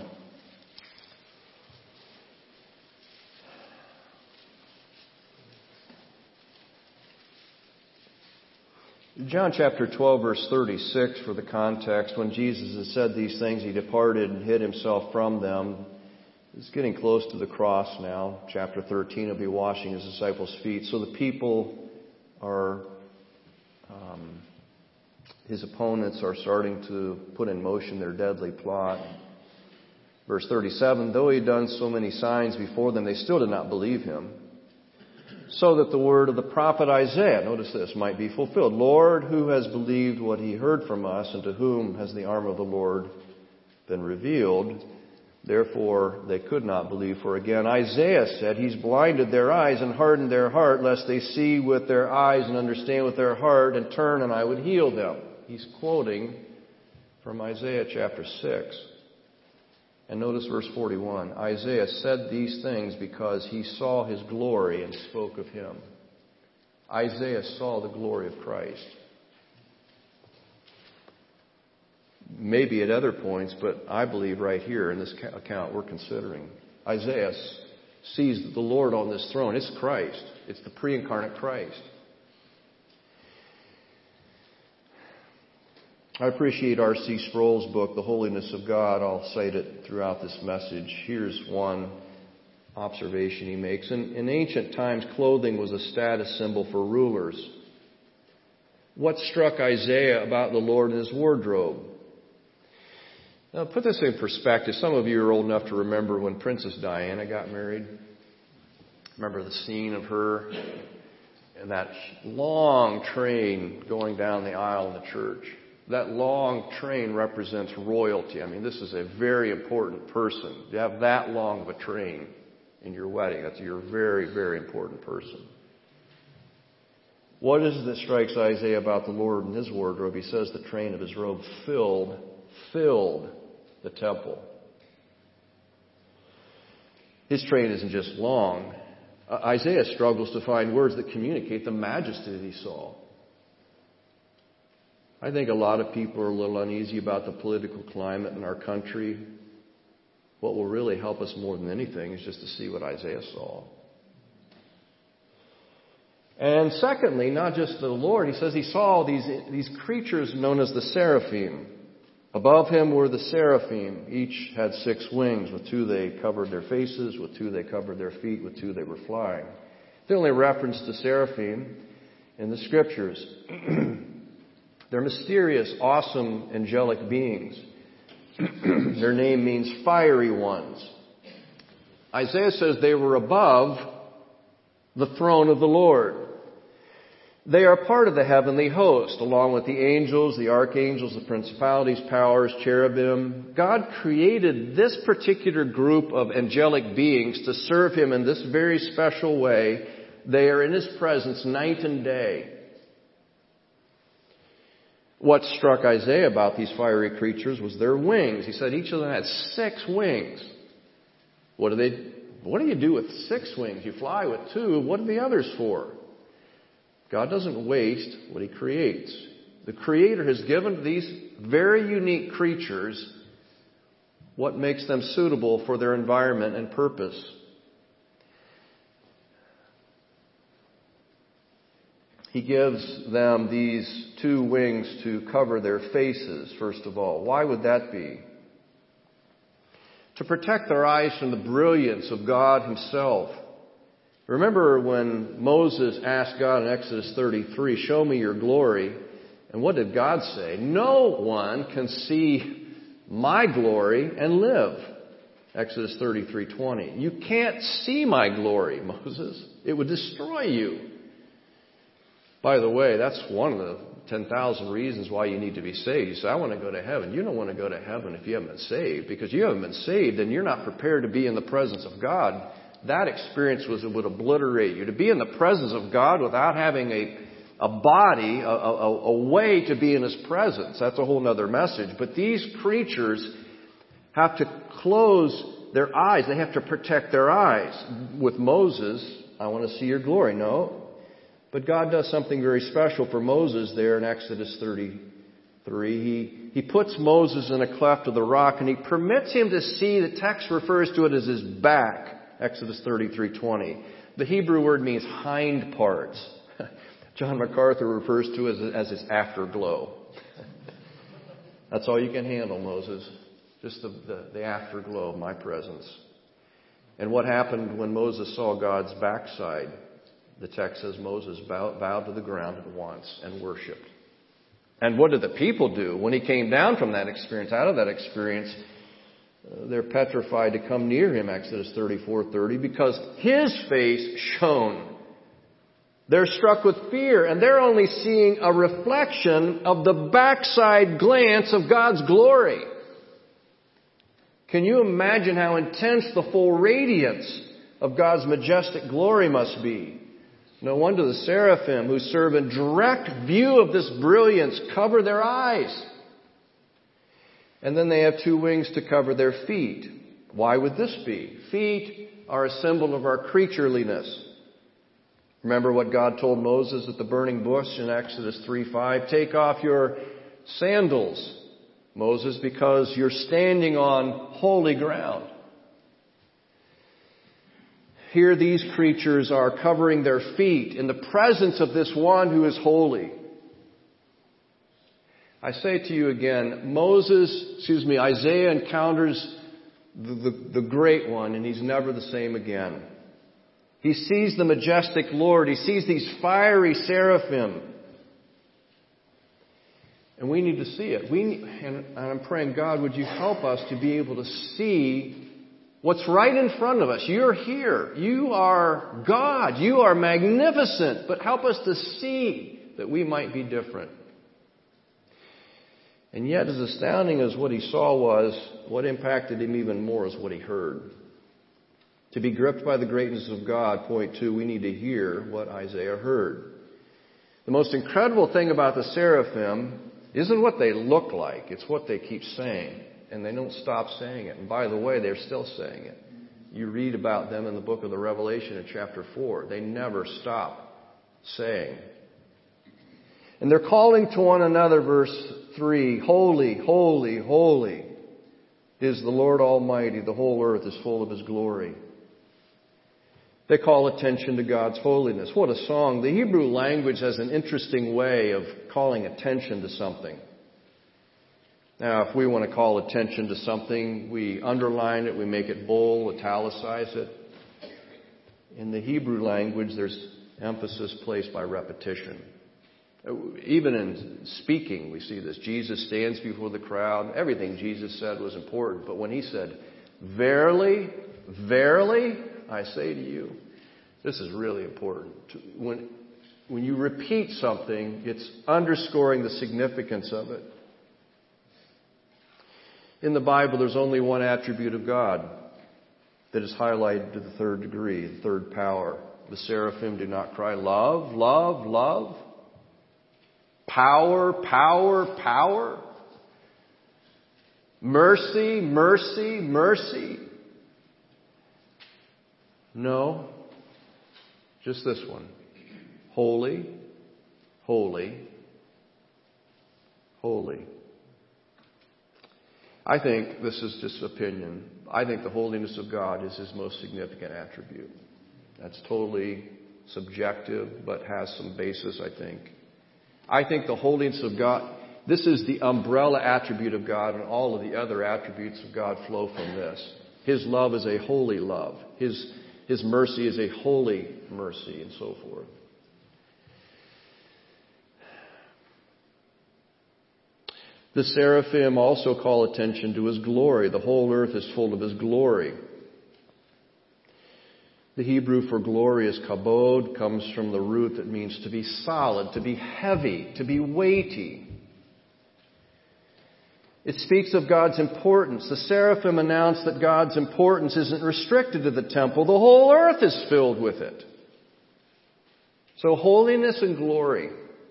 John chapter 12, verse 36, for the context, when Jesus had said these things, he departed and hid himself from them. It's getting close to the cross now. Chapter 13, he'll be washing his disciples' feet. So the people are His opponents are starting to put in motion their deadly plot. Verse 37, though he had done so many signs before them, they still did not believe him. So that the word of the prophet Isaiah, notice this, might be fulfilled. Lord, who has believed what he heard from us, and to whom has the arm of the Lord been revealed? Therefore they could not believe. For again Isaiah said, He's blinded their eyes and hardened their heart, lest they see with their eyes and understand with their heart and turn, and I would heal them. He's quoting from Isaiah chapter 6. And notice verse 41. Isaiah said these things because he saw His glory and spoke of Him. Isaiah saw the glory of Christ. Maybe at other points, but I believe right here in this account we're considering, Isaiah sees the Lord on this throne. It's Christ. It's the pre-incarnate Christ. I appreciate R.C. Sproul's book, The Holiness of God. I'll cite it throughout this message. Here's one observation he makes. In ancient times, clothing was a status symbol for rulers. What struck Isaiah about the Lord in His wardrobe? Now, put this in perspective. Some of you are old enough to remember when Princess Diana got married. Remember the scene of her and that long train going down the aisle in the church. That long train represents royalty. I mean, this is a very important person. You have that long of a train in your wedding. You're a very, very important person. What is it that strikes Isaiah about the Lord in His wardrobe? He says the train of His robe filled the temple. His train isn't just long. Isaiah struggles to find words that communicate the majesty that he saw. I think a lot of people are a little uneasy about the political climate in our country. What will really help us more than anything is just to see what Isaiah saw. And secondly, not just the Lord, he says he saw these creatures known as the seraphim. Above him were the seraphim. Each had 6 wings. With 2 they covered their faces. With 2 they covered their feet. With 2 they were flying. The only reference to seraphim in the Scriptures. They're mysterious, awesome, angelic beings. Their name means fiery ones. Isaiah says they were above the throne of the Lord. They are part of the heavenly host, along with the angels, the archangels, the principalities, powers, cherubim. God created this particular group of angelic beings to serve Him in this very special way. They are in His presence night and day. What struck Isaiah about these fiery creatures was their wings. He said each of them had 6 wings. What do you do with 6 wings? You fly with 2. What are the others for? God doesn't waste what He creates. The Creator has given to these very unique creatures what makes them suitable for their environment and purpose. He gives them these 2 wings to cover their faces, first of all. Why would that be? To protect their eyes from the brilliance of God Himself. Remember when Moses asked God in Exodus 33, show me your glory. And what did God say? No one can see my glory and live. Exodus 33:20. You can't see my glory, Moses. It would destroy you. By the way, that's one of the 10,000 reasons why you need to be saved. You say, I want to go to heaven. You don't want to go to heaven if you haven't been saved. Because you haven't been saved, then you're not prepared to be in the presence of God. That experience would obliterate you. To be in the presence of God without having a body, a way to be in His presence, that's a whole other message. But these creatures have to close their eyes. They have to protect their eyes. With Moses, I want to see your glory. No. But God does something very special for Moses there in Exodus 33. He puts Moses in a cleft of the rock and He permits him to see, the text refers to it as his back, Exodus 33:20. The Hebrew word means hind parts. John MacArthur refers to it as his afterglow. That's all you can handle, Moses. Just the afterglow of my presence. And what happened when Moses saw God's backside? The text says Moses bowed to the ground at once and worshipped. And what did the people do when he came down from that experience, out of that experience? They're petrified to come near him, Exodus 34:30, because his face shone. They're struck with fear, and they're only seeing a reflection of the backside glance of God's glory. Can you imagine how intense the full radiance of God's majestic glory must be? No wonder the seraphim, who serve in direct view of this brilliance, cover their eyes. And then they have 2 wings to cover their feet. Why would this be? Feet are a symbol of our creatureliness. Remember what God told Moses at the burning bush in Exodus 3:5? Take off your sandals, Moses, because you're standing on holy ground. Here these creatures are covering their feet in the presence of this one who is holy. I say to you again, Isaiah encounters the great one, and he's never the same again. He sees the majestic Lord. He sees these fiery seraphim. And we need to see it. And I'm praying, God, would you help us to be able to see what's right in front of us? You're here. You are God. You are magnificent. But help us to see that we might be different. And yet, as astounding as what he saw was, what impacted him even more is what he heard. To be gripped by the greatness of God, point 2, we need to hear what Isaiah heard. The most incredible thing about the seraphim isn't what they look like, it's what they keep saying. And they don't stop saying it. And by the way, they're still saying it. You read about them in the book of the Revelation in chapter 4. They never stop saying. And they're calling to one another, verse 3, Holy, holy, holy is the Lord Almighty. The whole earth is full of His glory. They call attention to God's holiness. What a song. The Hebrew language has an interesting way of calling attention to something. Now, if we want to call attention to something, we underline it, we make it bold, italicize it. In the Hebrew language, there's emphasis placed by repetition. Even in speaking, we see this. Jesus stands before the crowd. Everything Jesus said was important. But when He said, verily, verily, I say to you, this is really important. When you repeat something, it's underscoring the significance of it. In the Bible, there's only one attribute of God that is highlighted to the third degree, the third power. The seraphim do not cry, love, love, love. Power, power, power. Mercy, mercy, mercy. No, just this one. Holy, holy, holy. I think, this is just opinion, I think the holiness of God is His most significant attribute. That's totally subjective, but has some basis, I think. I think the holiness of God, this is the umbrella attribute of God, and all of the other attributes of God flow from this. His love is a holy love. His mercy is a holy mercy, and so forth. The seraphim also call attention to His glory. The whole earth is full of His glory. The Hebrew for glory is kabod, comes from the root that means to be solid, to be heavy, to be weighty. It speaks of God's importance. The seraphim announce that God's importance isn't restricted to the temple. The whole earth is filled with it. So holiness and glory.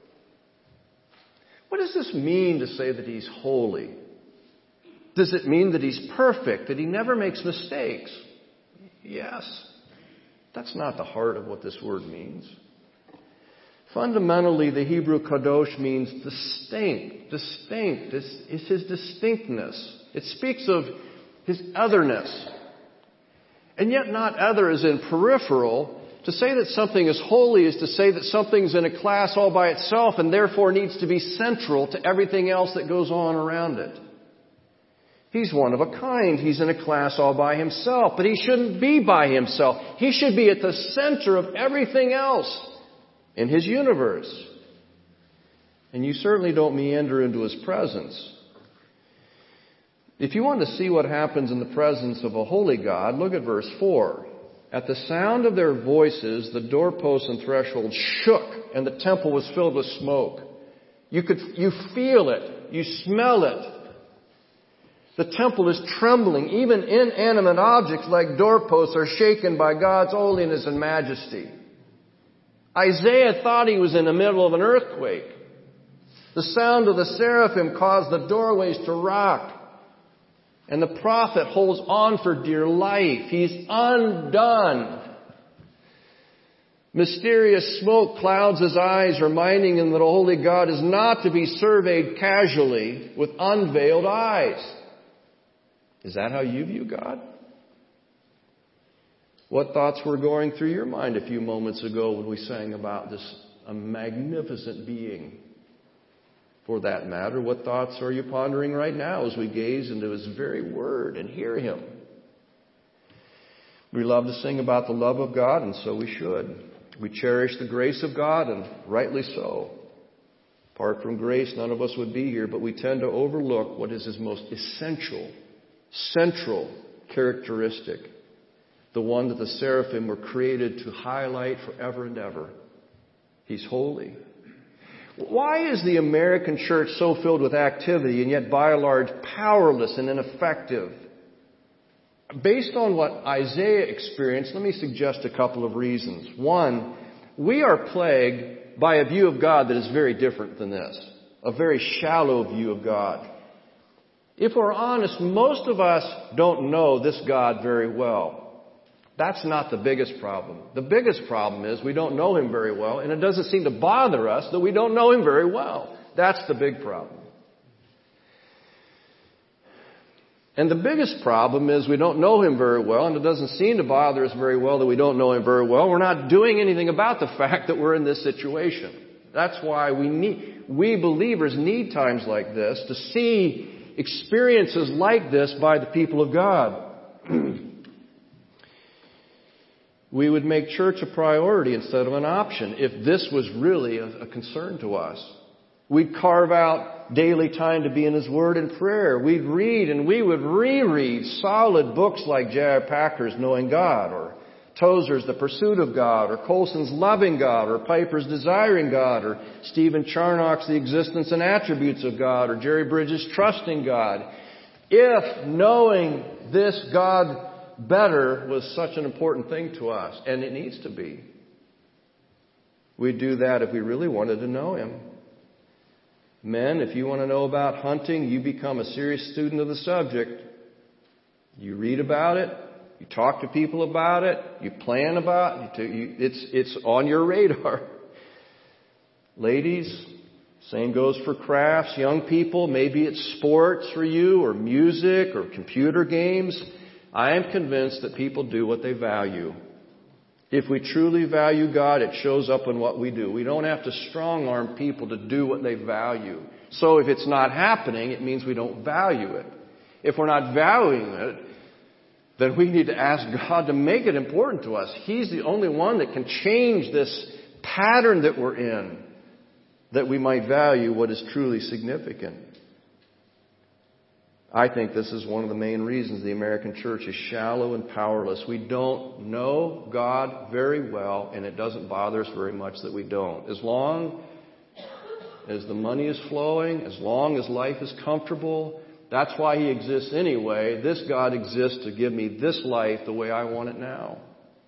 What does this mean to say that He's holy? Does it mean that He's perfect, that He never makes mistakes? Yes. That's not the heart of what this word means. Fundamentally, the Hebrew kadosh means distinct. Distinct is His distinctness. It speaks of His otherness. And yet not other as in peripheral. To say that something is holy is to say that something's in a class all by itself and therefore needs to be central to everything else that goes on around it. He's one of a kind. He's in a class all by Himself. But He shouldn't be by Himself. He should be at the center of everything else in His universe. And you certainly don't meander into His presence. If you want to see what happens in the presence of a holy God, look at verse 4. At the sound of their voices, the doorposts and thresholds shook, and the temple was filled with smoke. You feel it. You smell it. The temple is trembling. Even inanimate objects like doorposts are shaken by God's holiness and majesty. Isaiah thought he was in the middle of an earthquake. The sound of the seraphim caused the doorways to rock. And the prophet holds on for dear life. He's undone. Mysterious smoke clouds his eyes, reminding him that a holy God is not to be surveyed casually with unveiled eyes. Is that how you view God? What thoughts were going through your mind a few moments ago when we sang about this a magnificent being? For that matter, what thoughts are you pondering right now as we gaze into His very Word and hear Him? We love to sing about the love of God, and so we should. We cherish the grace of God, and rightly so. Apart from grace, none of us would be here, but we tend to overlook what is His most essential, central characteristic. The one that the seraphim were created to highlight forever and ever. He's holy. Why is the American church so filled with activity and yet by and large powerless and ineffective? Based on what Isaiah experienced, let me suggest a couple of reasons. One, we are plagued by a view of God that is very different than this. A very shallow view of God. If we're honest, most of us don't know this God very well. That's not the biggest problem. The biggest problem is we don't know Him very well, and it doesn't seem to bother us that we don't know Him very well. That's the big problem. And the biggest problem is we don't know Him very well, and it doesn't seem to bother us very well that we don't know Him very well. We're not doing anything about the fact that we're in this situation. That's why we believers need times like this to see experiences like this by the people of God. We would make church a priority instead of an option if this was really a concern to us. We'd carve out daily time to be in His Word and prayer. We'd read and we would reread solid books like J.I. Packer's Knowing God, or Tozer's The Pursuit of God, or Colson's Loving God, or Piper's Desiring God, or Stephen Charnock's The Existence and Attributes of God, or Jerry Bridges' Trusting God. If knowing this God better was such an important thing to us, and it needs to be, we'd do that if we really wanted to know Him. Men, if you want to know about hunting, you become a serious student of the subject. You read about it, you talk to people about it, you plan about it, it's on your radar. Ladies, same goes for crafts. Young people, maybe it's sports for you, or music, or computer games. I am convinced that people do what they value. If we truly value God, it shows up in what we do. We don't have to strong-arm people to do what they value. So if it's not happening, it means we don't value it. If we're not valuing it, then we need to ask God to make it important to us. He's the only one that can change this pattern that we're in, that we might value what is truly significant. I think this is one of the main reasons the American church is shallow and powerless. We don't know God very well, and it doesn't bother us very much that we don't. As long as the money is flowing, as long as life is comfortable, that's why He exists anyway. This God exists to give me this life the way I want it now.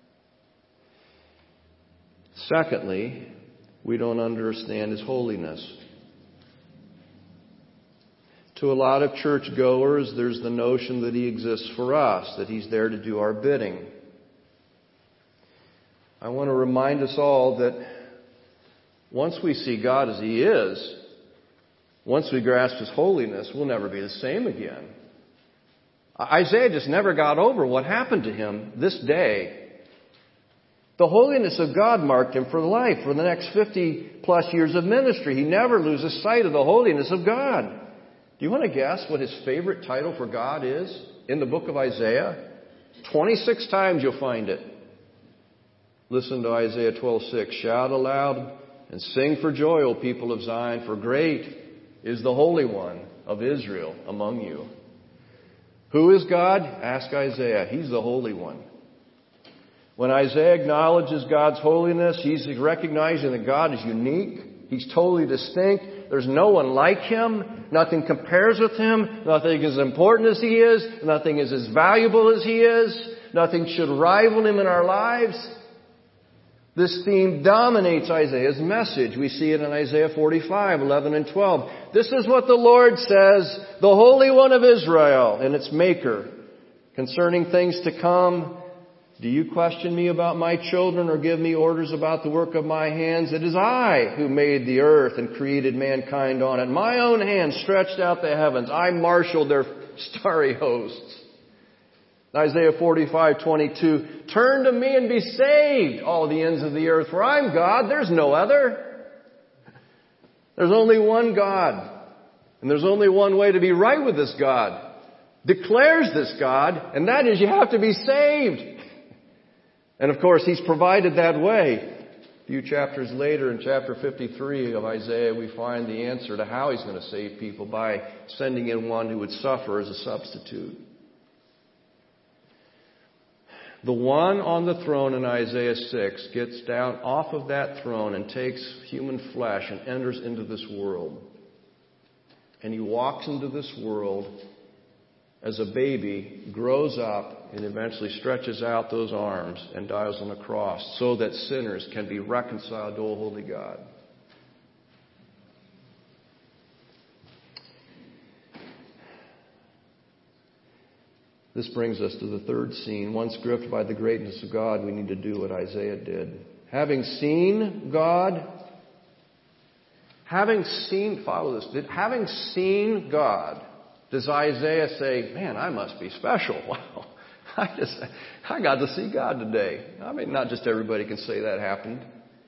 Secondly, we don't understand His holiness. To a lot of churchgoers, there's the notion that He exists for us, that He's there to do our bidding. I want to remind us all that once we see God as He is, once we grasp His holiness, we'll never be the same again. Isaiah just never got over what happened to him this day. The holiness of God marked him for life, for the next 50 plus years of ministry. He never loses sight of the holiness of God. Do you want to guess what his favorite title for God is in the book of Isaiah? 26 times you'll find it. Listen to Isaiah 12:6. Shout aloud And sing for joy, O people of Zion, for great is the Holy One of Israel among you. Who is God? Ask Isaiah. He's the Holy One. When Isaiah acknowledges God's holiness, he's recognizing that God is unique. He's totally distinct. There's no one like Him. Nothing compares with Him. Nothing is as important as He is. Nothing is as valuable as He is. Nothing should rival Him in our lives. This theme dominates Isaiah's message. We see it in Isaiah 45, 11 and 12. This is what the Lord says, the Holy One of Israel and its Maker, concerning things to come. Do you question me about my children or give me orders about the work of my hands? It is I who made the earth and created mankind on it. My own hand stretched out the heavens. I marshaled their starry hosts. Isaiah 45:22. Turn to me and be saved, all the ends of the earth, for I'm God. There's no other. There's only one God. And there's only one way to be right with this God. Declares this God, and that is you have to be saved. And of course, He's provided that way. A few chapters later, in chapter 53 of Isaiah, we find the answer to how He's going to save people by sending in one who would suffer as a substitute. The one on the throne in Isaiah 6 gets down off of that throne and takes human flesh and enters into this world. And He walks into this world as a baby, grows up, and eventually stretches out those arms and dies on the cross so that sinners can be reconciled to a holy God. This brings us to the third scene. Once gripped by the greatness of God, we need to do what Isaiah did. Having seen God, having seen God, does Isaiah say, man, I must be special? Wow, I got to see God today. I mean, not just everybody can say that happened.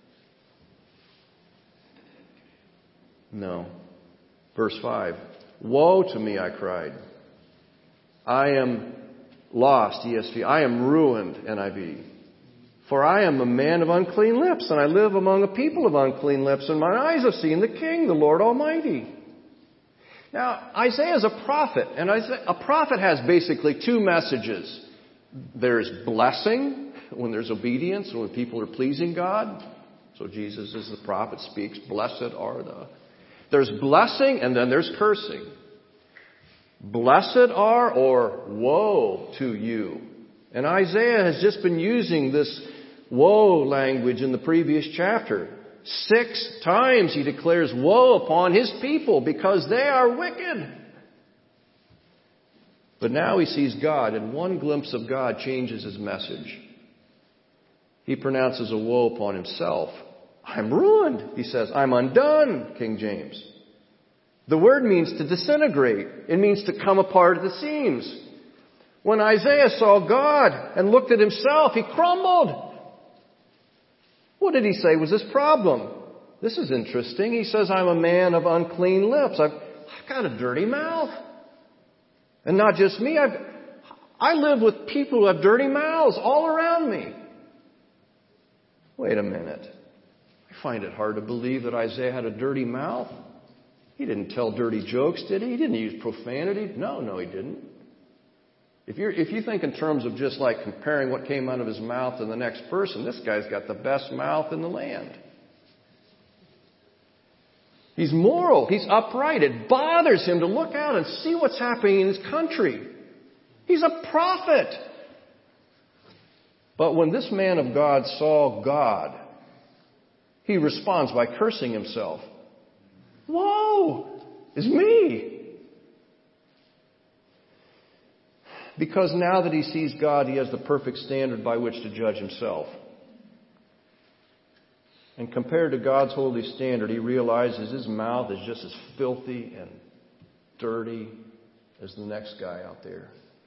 No. Verse 5. Woe to me, I cried. I am lost, ESV. I am ruined, NIV. For I am a man of unclean lips, and I live among a people of unclean lips, and my eyes have seen the King, the Lord Almighty. Now, Isaiah is a prophet, and a prophet has basically two messages. There's blessing when there's obedience, when people are pleasing God. So Jesus is the prophet, speaks, blessed are the. There's blessing, and then there's cursing. Blessed are, or woe to you. And Isaiah has just been using this woe language in the previous chapter. 6 times he declares woe upon his people because they are wicked. But now he sees God, and one glimpse of God changes his message. He pronounces a woe upon himself. I'm ruined, he says. I'm undone, King James. The word means to disintegrate. It means to come apart at the seams. When Isaiah saw God and looked at himself, he crumbled. What did he say was his problem? This is interesting. He says, I'm a man of unclean lips. I've got a dirty mouth. And not just me. I live with people who have dirty mouths all around me. Wait a minute. I find it hard to believe that Isaiah had a dirty mouth. He didn't tell dirty jokes, did he? He didn't use profanity. No, he didn't. If you think in terms of just like comparing what came out of his mouth to the next person, this guy's got the best mouth in the land. He's moral. He's upright. It bothers him to look out and see what's happening in his country. He's a prophet. But when this man of God saw God, he responds by cursing himself. Woe is me. Because now that he sees God, he has the perfect standard by which to judge himself. And compared to God's holy standard, he realizes his mouth is just as filthy and dirty as the next guy out there.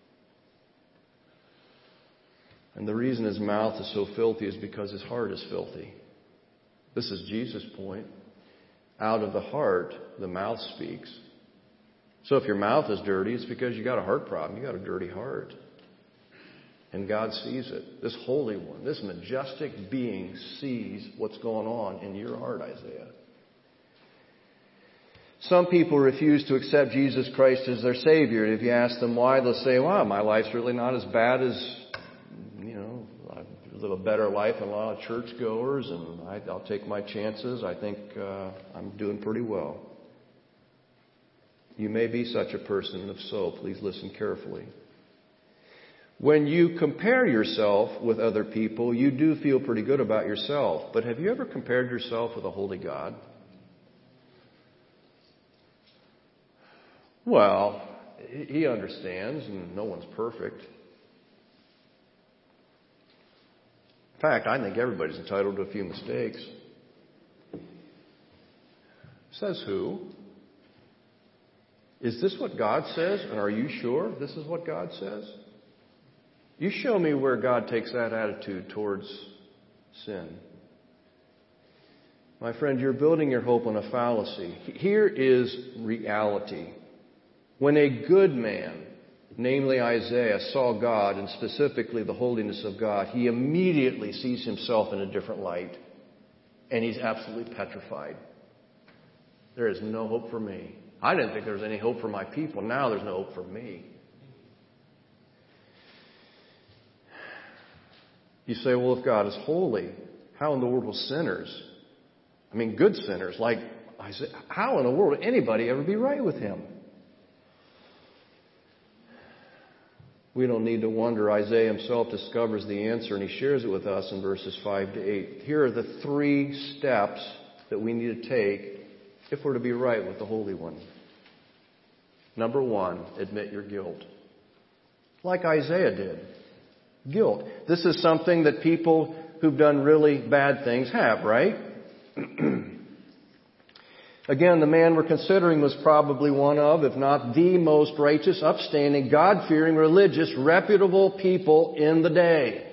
And the reason his mouth is so filthy is because his heart is filthy. This is Jesus' point. Out of the heart, the mouth speaks. So if your mouth is dirty, it's because you got a heart problem. You got a dirty heart. And God sees it. This Holy One, this majestic being sees what's going on in your heart, Isaiah. Some people refuse to accept Jesus Christ as their Savior. And if you ask them why, they'll say, well, my life's really not as bad as, I live a better life than a lot of churchgoers, and I'll take my chances. I think I'm doing pretty well. You may be such a person, and if so, please listen carefully. When you compare yourself with other people, you do feel pretty good about yourself. But have you ever compared yourself with a holy God? Well, He understands, and no one's perfect. In fact, I think everybody's entitled to a few mistakes. Says who? Is this what God says? And are you sure this is what God says? You show me where God takes that attitude towards sin. My friend, you're building your hope on a fallacy. Here is reality. When a good man, namely Isaiah, saw God, and specifically the holiness of God, he immediately sees himself in a different light. And he's absolutely petrified. There is no hope for me. I didn't think there was any hope for my people. Now there's no hope for me. You say, well, if God is holy, how in the world will sinners, good sinners like Isaiah, how in the world would anybody ever be right with Him? We don't need to wonder. Isaiah himself discovers the answer, and he shares it with us in verses 5 to 8. Here are the 3 steps that we need to take if we're to be right with the Holy One. Number 1, admit your guilt. Like Isaiah did. Guilt. This is something that people who've done really bad things have, right? Again, the man we're considering was probably one of, if not the most righteous, upstanding, God-fearing, religious, reputable people in the day.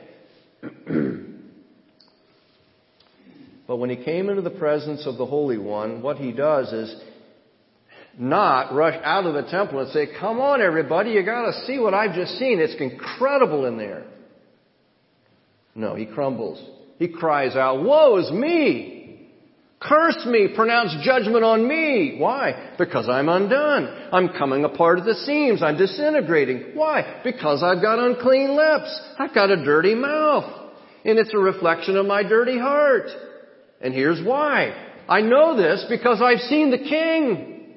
But when he came into the presence of the Holy One, what he does is not rush out of the temple and say, come on everybody, you got to see what I've just seen. It's incredible in there. No, he crumbles. He cries out, woe is me! Curse me! Pronounce judgment on me! Why? Because I'm undone. I'm coming apart at the seams. I'm disintegrating. Why? Because I've got unclean lips. I've got a dirty mouth. And it's a reflection of my dirty heart. And here's why. I know this because I've seen the King.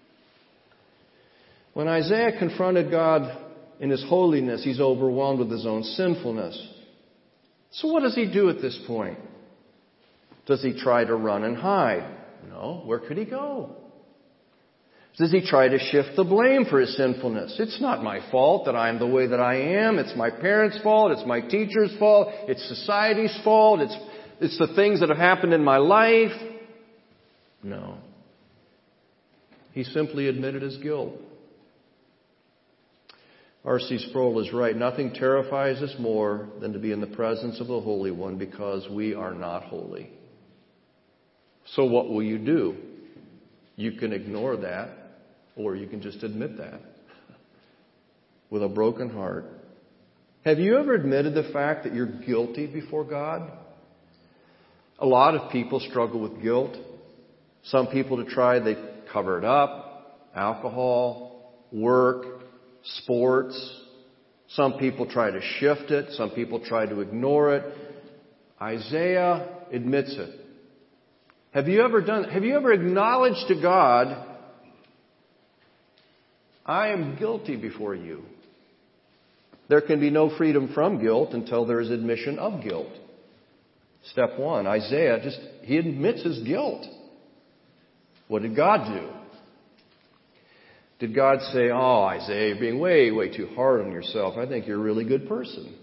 When Isaiah confronted God in His holiness, he's overwhelmed with his own sinfulness. So what does he do at this point? Does he try to run and hide? No. Where could he go? Does he try to shift the blame for his sinfulness? It's not my fault that I'm the way that I am. It's my parents' fault. It's my teacher's fault. It's society's fault. It's the things that have happened in my life. No. He simply admitted his guilt. R.C. Sproul is right. Nothing terrifies us more than to be in the presence of the Holy One because we are not holy. So what will you do? You can ignore that, or you can just admit that with a broken heart. Have you ever admitted the fact that you're guilty before God? A lot of people struggle with guilt. Some people they cover it up. Alcohol, work, sports. Some people try to shift it. Some people try to ignore it. Isaiah admits it. Have you ever acknowledged to God, I am guilty before you? There can be no freedom from guilt until there is admission of guilt. Step 1, Isaiah he admits his guilt. What did God do? Did God say, oh, Isaiah, you're being way, way too hard on yourself. I think you're a really good person.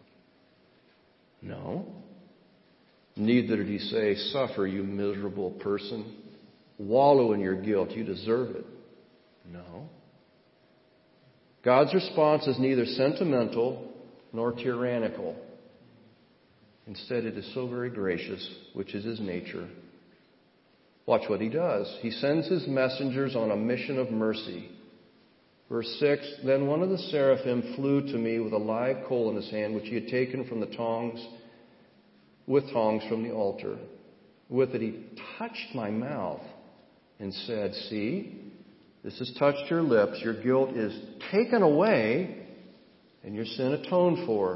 No. Neither did he say, suffer, you miserable person. Wallow in your guilt. You deserve it. No. God's response is neither sentimental nor tyrannical. Instead, it is so very gracious, which is His nature. Watch what He does. He sends His messengers on a mission of mercy. Verse 6, then one of the seraphim flew to me with a live coal in his hand, which he had taken from the tongs, with tongs from the altar. With it he touched my mouth and said, see, this has touched your lips. Your guilt is taken away and your sin atoned for.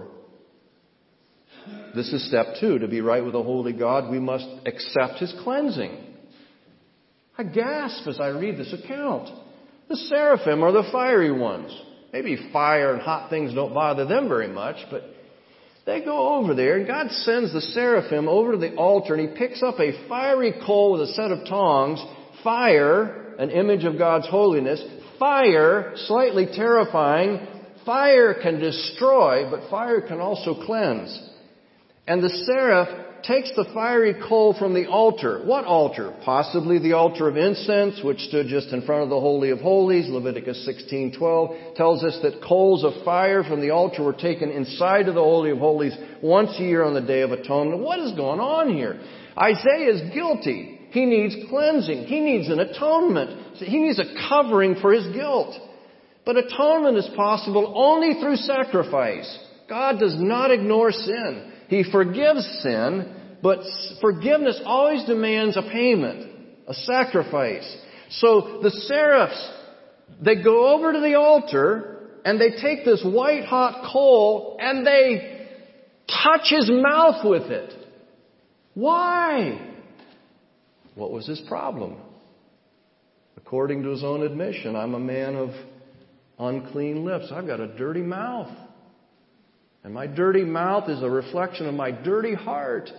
This is step 2. To be right with a holy God, we must accept His cleansing. I gasp as I read this account. The seraphim are the fiery ones. Maybe fire and hot things don't bother them very much, but they go over there, and God sends the seraphim over to the altar, and He picks up a fiery coal with a set of tongs. Fire, an image of God's holiness. Fire, slightly terrifying. Fire can destroy, but fire can also cleanse. And the seraph takes the fiery coal from the altar. What altar? Possibly the altar of incense, which stood just in front of the Holy of Holies. Leviticus 16:12 tells us that coals of fire from the altar were taken inside of the Holy of Holies once a year on the Day of Atonement. What is going on here? Isaiah is guilty. He needs cleansing. He needs an atonement. He needs a covering for his guilt. But atonement is possible only through sacrifice. God does not ignore sin. He forgives sin, but forgiveness always demands a payment, a sacrifice. So the seraphs, they go over to the altar and they take this white hot coal and they touch his mouth with it. Why? What was his problem? According to his own admission, I'm a man of unclean lips. I've got a dirty mouth. And my dirty mouth is a reflection of my dirty heart.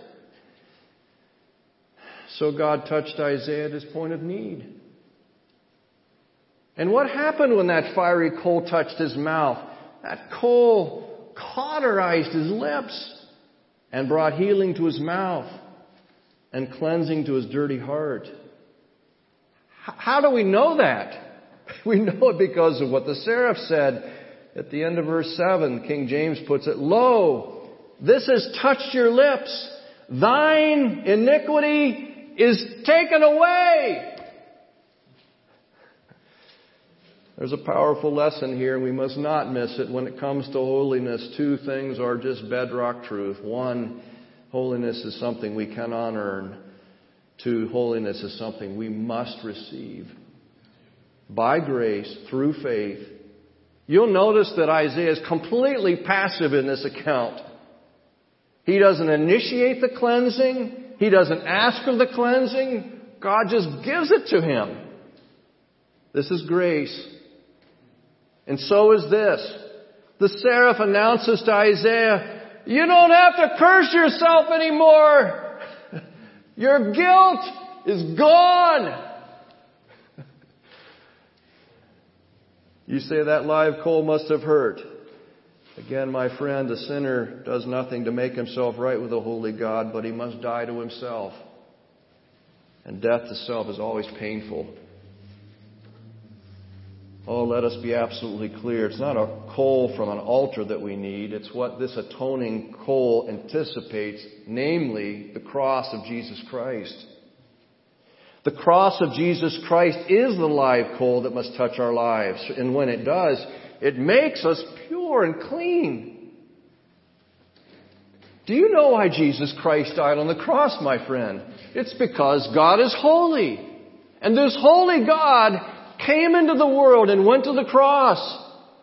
So God touched Isaiah at his point of need. And what happened when that fiery coal touched his mouth? That coal cauterized his lips and brought healing to his mouth and cleansing to his dirty heart. How do we know that? We know it because of what the seraph said. At the end of verse 7, King James puts it, lo, this has touched your lips. Thine iniquity is taken away. There's a powerful lesson here, and we must not miss it. When it comes to holiness, two things are just bedrock truth. One, holiness is something we cannot earn. Two, holiness is something we must receive. By grace, through faith. You'll notice that Isaiah is completely passive in this account. He doesn't initiate the cleansing. He doesn't ask for the cleansing. God just gives it to him. This is grace. And so is this. The seraph announces to Isaiah, you don't have to curse yourself anymore. Your guilt is gone. You say that live coal must have hurt. Again, my friend, the sinner does nothing to make himself right with a holy God, but he must die to himself. And death to self is always painful. Oh, let us be absolutely clear. It's not a coal from an altar that we need. It's what this atoning coal anticipates, namely the cross of Jesus Christ. The cross of Jesus Christ is the live coal that must touch our lives. And when it does, it makes us pure and clean. Do you know why Jesus Christ died on the cross, my friend? It's because God is holy. And this holy God came into the world and went to the cross.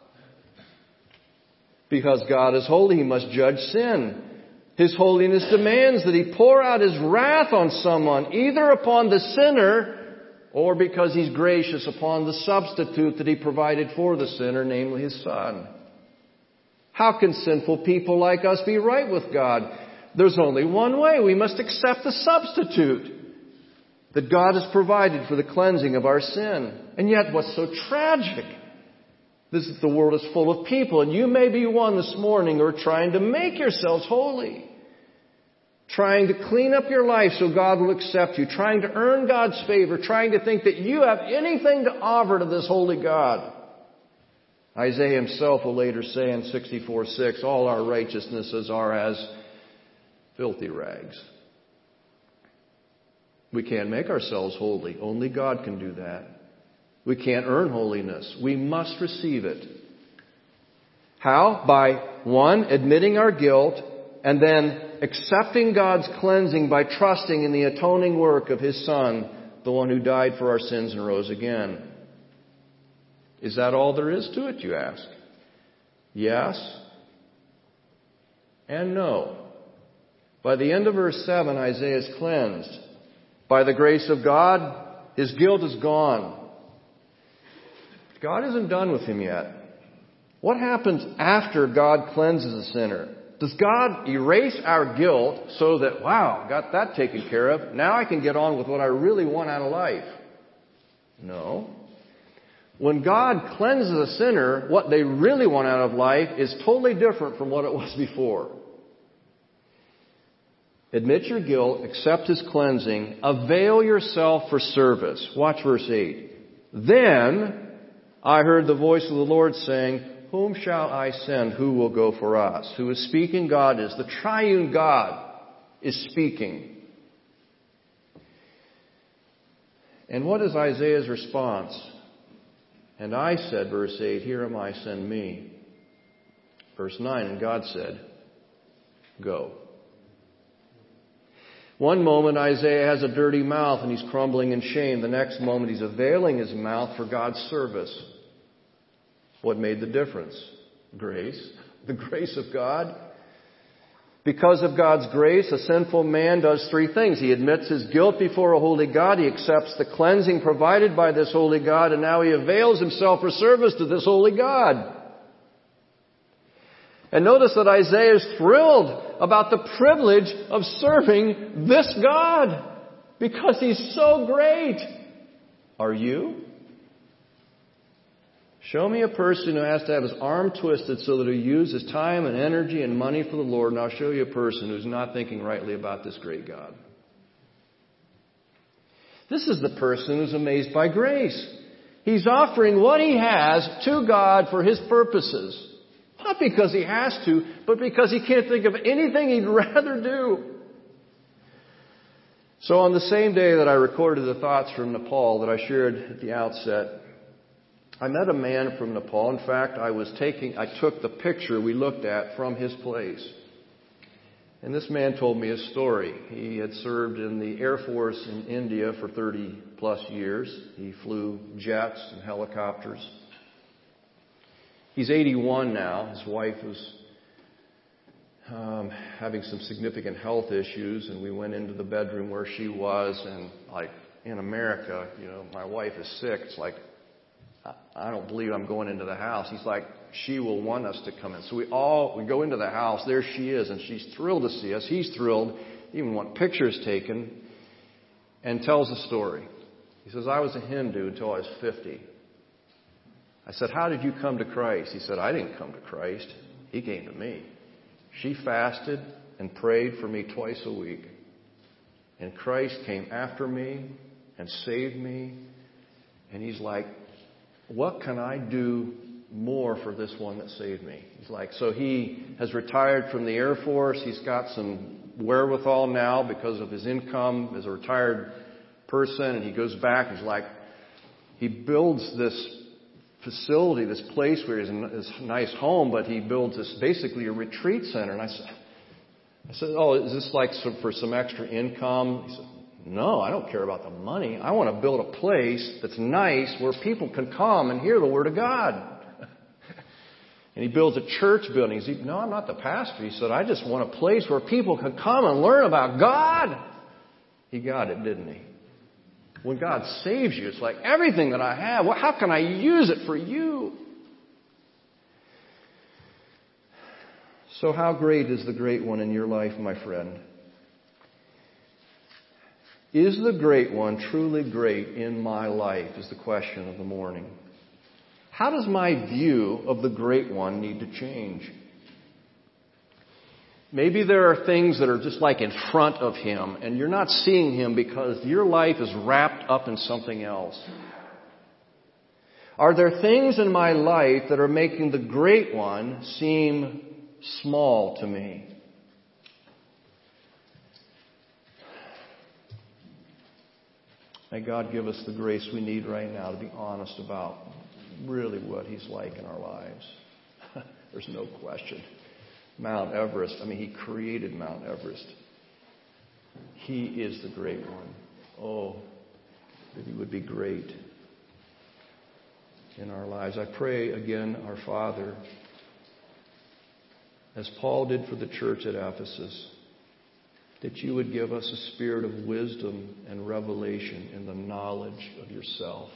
Because God is holy, He must judge sin. His holiness demands that He pour out His wrath on someone, either upon the sinner or because He's gracious upon the substitute that He provided for the sinner, namely His Son. How can sinful people like us be right with God? There's only one way. We must accept the substitute that God has provided for the cleansing of our sin. And yet, what's so tragic? The world is full of people, and you may be one this morning who are trying to make yourselves holy. Trying to clean up your life so God will accept you. Trying to earn God's favor. Trying to think that you have anything to offer to this holy God. Isaiah himself will later say in 64:6, all our righteousnesses are as filthy rags. We can't make ourselves holy. Only God can do that. We can't earn holiness. We must receive it. How? By, one, admitting our guilt, and then accepting God's cleansing by trusting in the atoning work of His Son, the one who died for our sins and rose again. Is that all there is to it, you ask? Yes and no. By the end of verse 7, Isaiah is cleansed. By the grace of God, his guilt is gone. God isn't done with him yet. What happens after God cleanses a sinner? Does God erase our guilt so that, wow, got that taken care of, now I can get on with what I really want out of life? No. When God cleanses a sinner, what they really want out of life is totally different from what it was before. Admit your guilt, accept His cleansing, avail yourself for service. Watch verse 8. Then I heard the voice of the Lord saying, whom shall I send? Who will go for us? Who is speaking? God is. The triune God is speaking. And what is Isaiah's response? And I said, verse 8, here am I, send me. Verse 9, and God said, go. One moment Isaiah has a dirty mouth and he's crumbling in shame. The next moment he's availing his mouth for God's service. What made the difference? Grace. The grace of God. Because of God's grace, a sinful man does three things. He admits his guilt before a holy God. He accepts the cleansing provided by this holy God. And now he avails himself for service to this holy God. And notice that Isaiah is thrilled about the privilege of serving this God. Because He's so great. Are you? Show me a person who has to have his arm twisted so that he uses time and energy and money for the Lord, and I'll show you a person who's not thinking rightly about this great God. This is the person who's amazed by grace. He's offering what he has to God for His purposes. Not because he has to, but because he can't think of anything he'd rather do. So on the same day that I recorded the thoughts from Nepal that I shared at the outset, I met a man from Nepal. In fact, I took the picture we looked at from his place. And this man told me a story. He had served in the Air Force in India for 30 plus years. He flew jets and helicopters. He's 81 now. His wife was having some significant health issues, and we went into the bedroom where she was, and like in America, my wife is sick. It's like, I don't believe I'm going into the house. He's like, she will want us to come in. So we go into the house. There she is, and she's thrilled to see us. He's thrilled. He even want pictures taken, and tells a story. He says, I was a Hindu until I was 50. I said, how did you come to Christ? He said, I didn't come to Christ. He came to me. She fasted and prayed for me twice a week. And Christ came after me and saved me. And he's like, what can I do more for this one that saved me? He's like, so he has retired from the Air Force. He's got some wherewithal now because of his income as a retired person. And he goes back. He's like, he builds this facility, this place where he's in this nice home, but he builds this basically a retreat center. And I said, oh, is this like for some extra income? He said, no, I don't care about the money. I want to build a place that's nice where people can come and hear the Word of God. And he builds a church building. He said, no, I'm not the pastor. He said, I just want a place where people can come and learn about God. He got it, didn't he? When God saves you, it's like everything that I have, how can I use it for you? So how great is the great one in your life, my friend? Is the great one truly great in my life is the question of the morning. How does my view of the great one need to change? Maybe there are things that are just like in front of Him, and you're not seeing Him because your life is wrapped up in something else. Are there things in my life that are making the great one seem small to me? May God give us the grace we need right now to be honest about really what He's like in our lives. There's no question. Mount Everest, He created Mount Everest. He is the great one. Oh, that He would be great in our lives. I pray again, our Father, as Paul did for the church at Ephesus, that You would give us a spirit of wisdom and revelation in the knowledge of Yourself.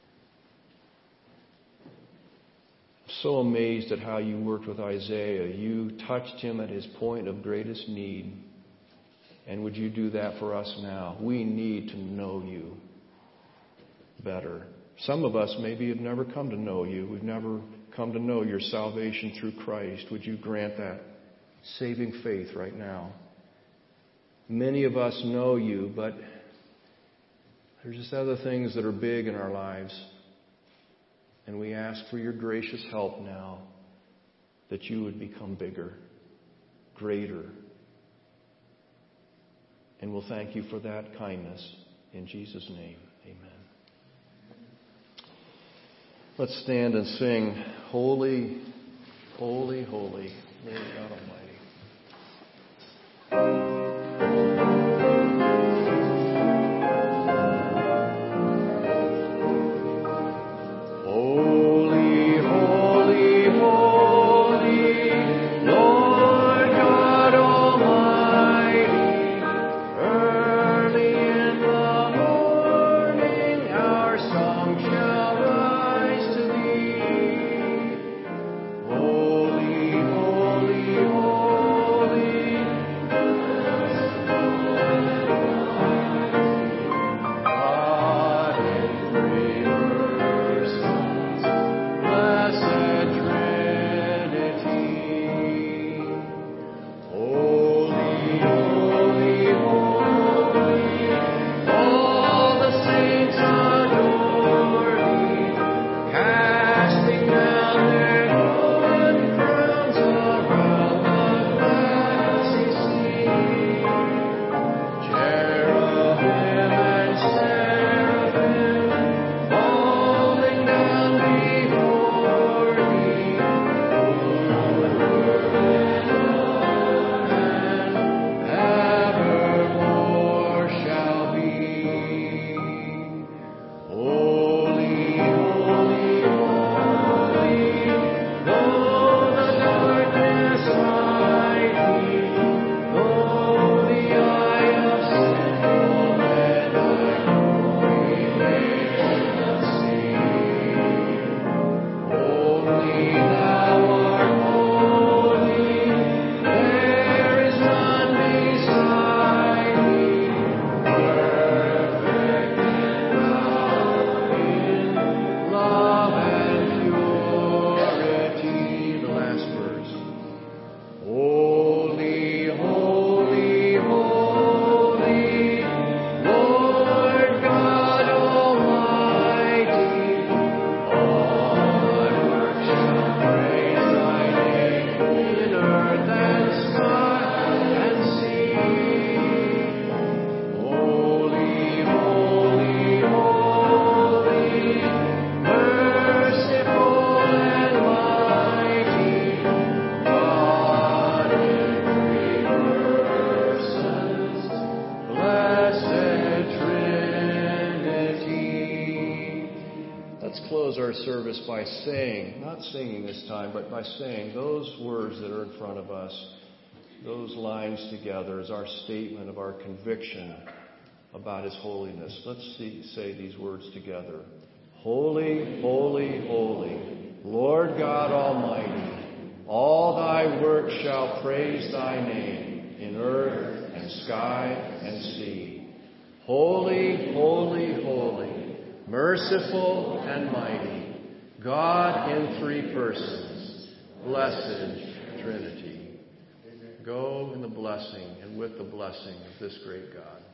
I'm so amazed at how You worked with Isaiah. You touched him at his point of greatest need. And would You do that for us now? We need to know You better. Some of us maybe have never come to know You. We've never come to know Your salvation through Christ. Would You grant that saving faith right now? Many of us know You, but there's just other things that are big in our lives. And we ask for Your gracious help now that You would become bigger, greater. And we'll thank You for that kindness. In Jesus' name, amen. Let's stand and sing, Holy, Holy, Holy, Lord God Almighty. Service by saying, not singing this time, but by saying those words that are in front of us, those lines together as our statement of our conviction about His holiness. Let's say these words together. Holy, holy, holy, Lord God Almighty, all Thy works shall praise Thy name in earth and sky and sea. Holy, holy, holy, merciful and mighty, God in three persons, blessed Trinity. Go in the blessing and with the blessing of this great God.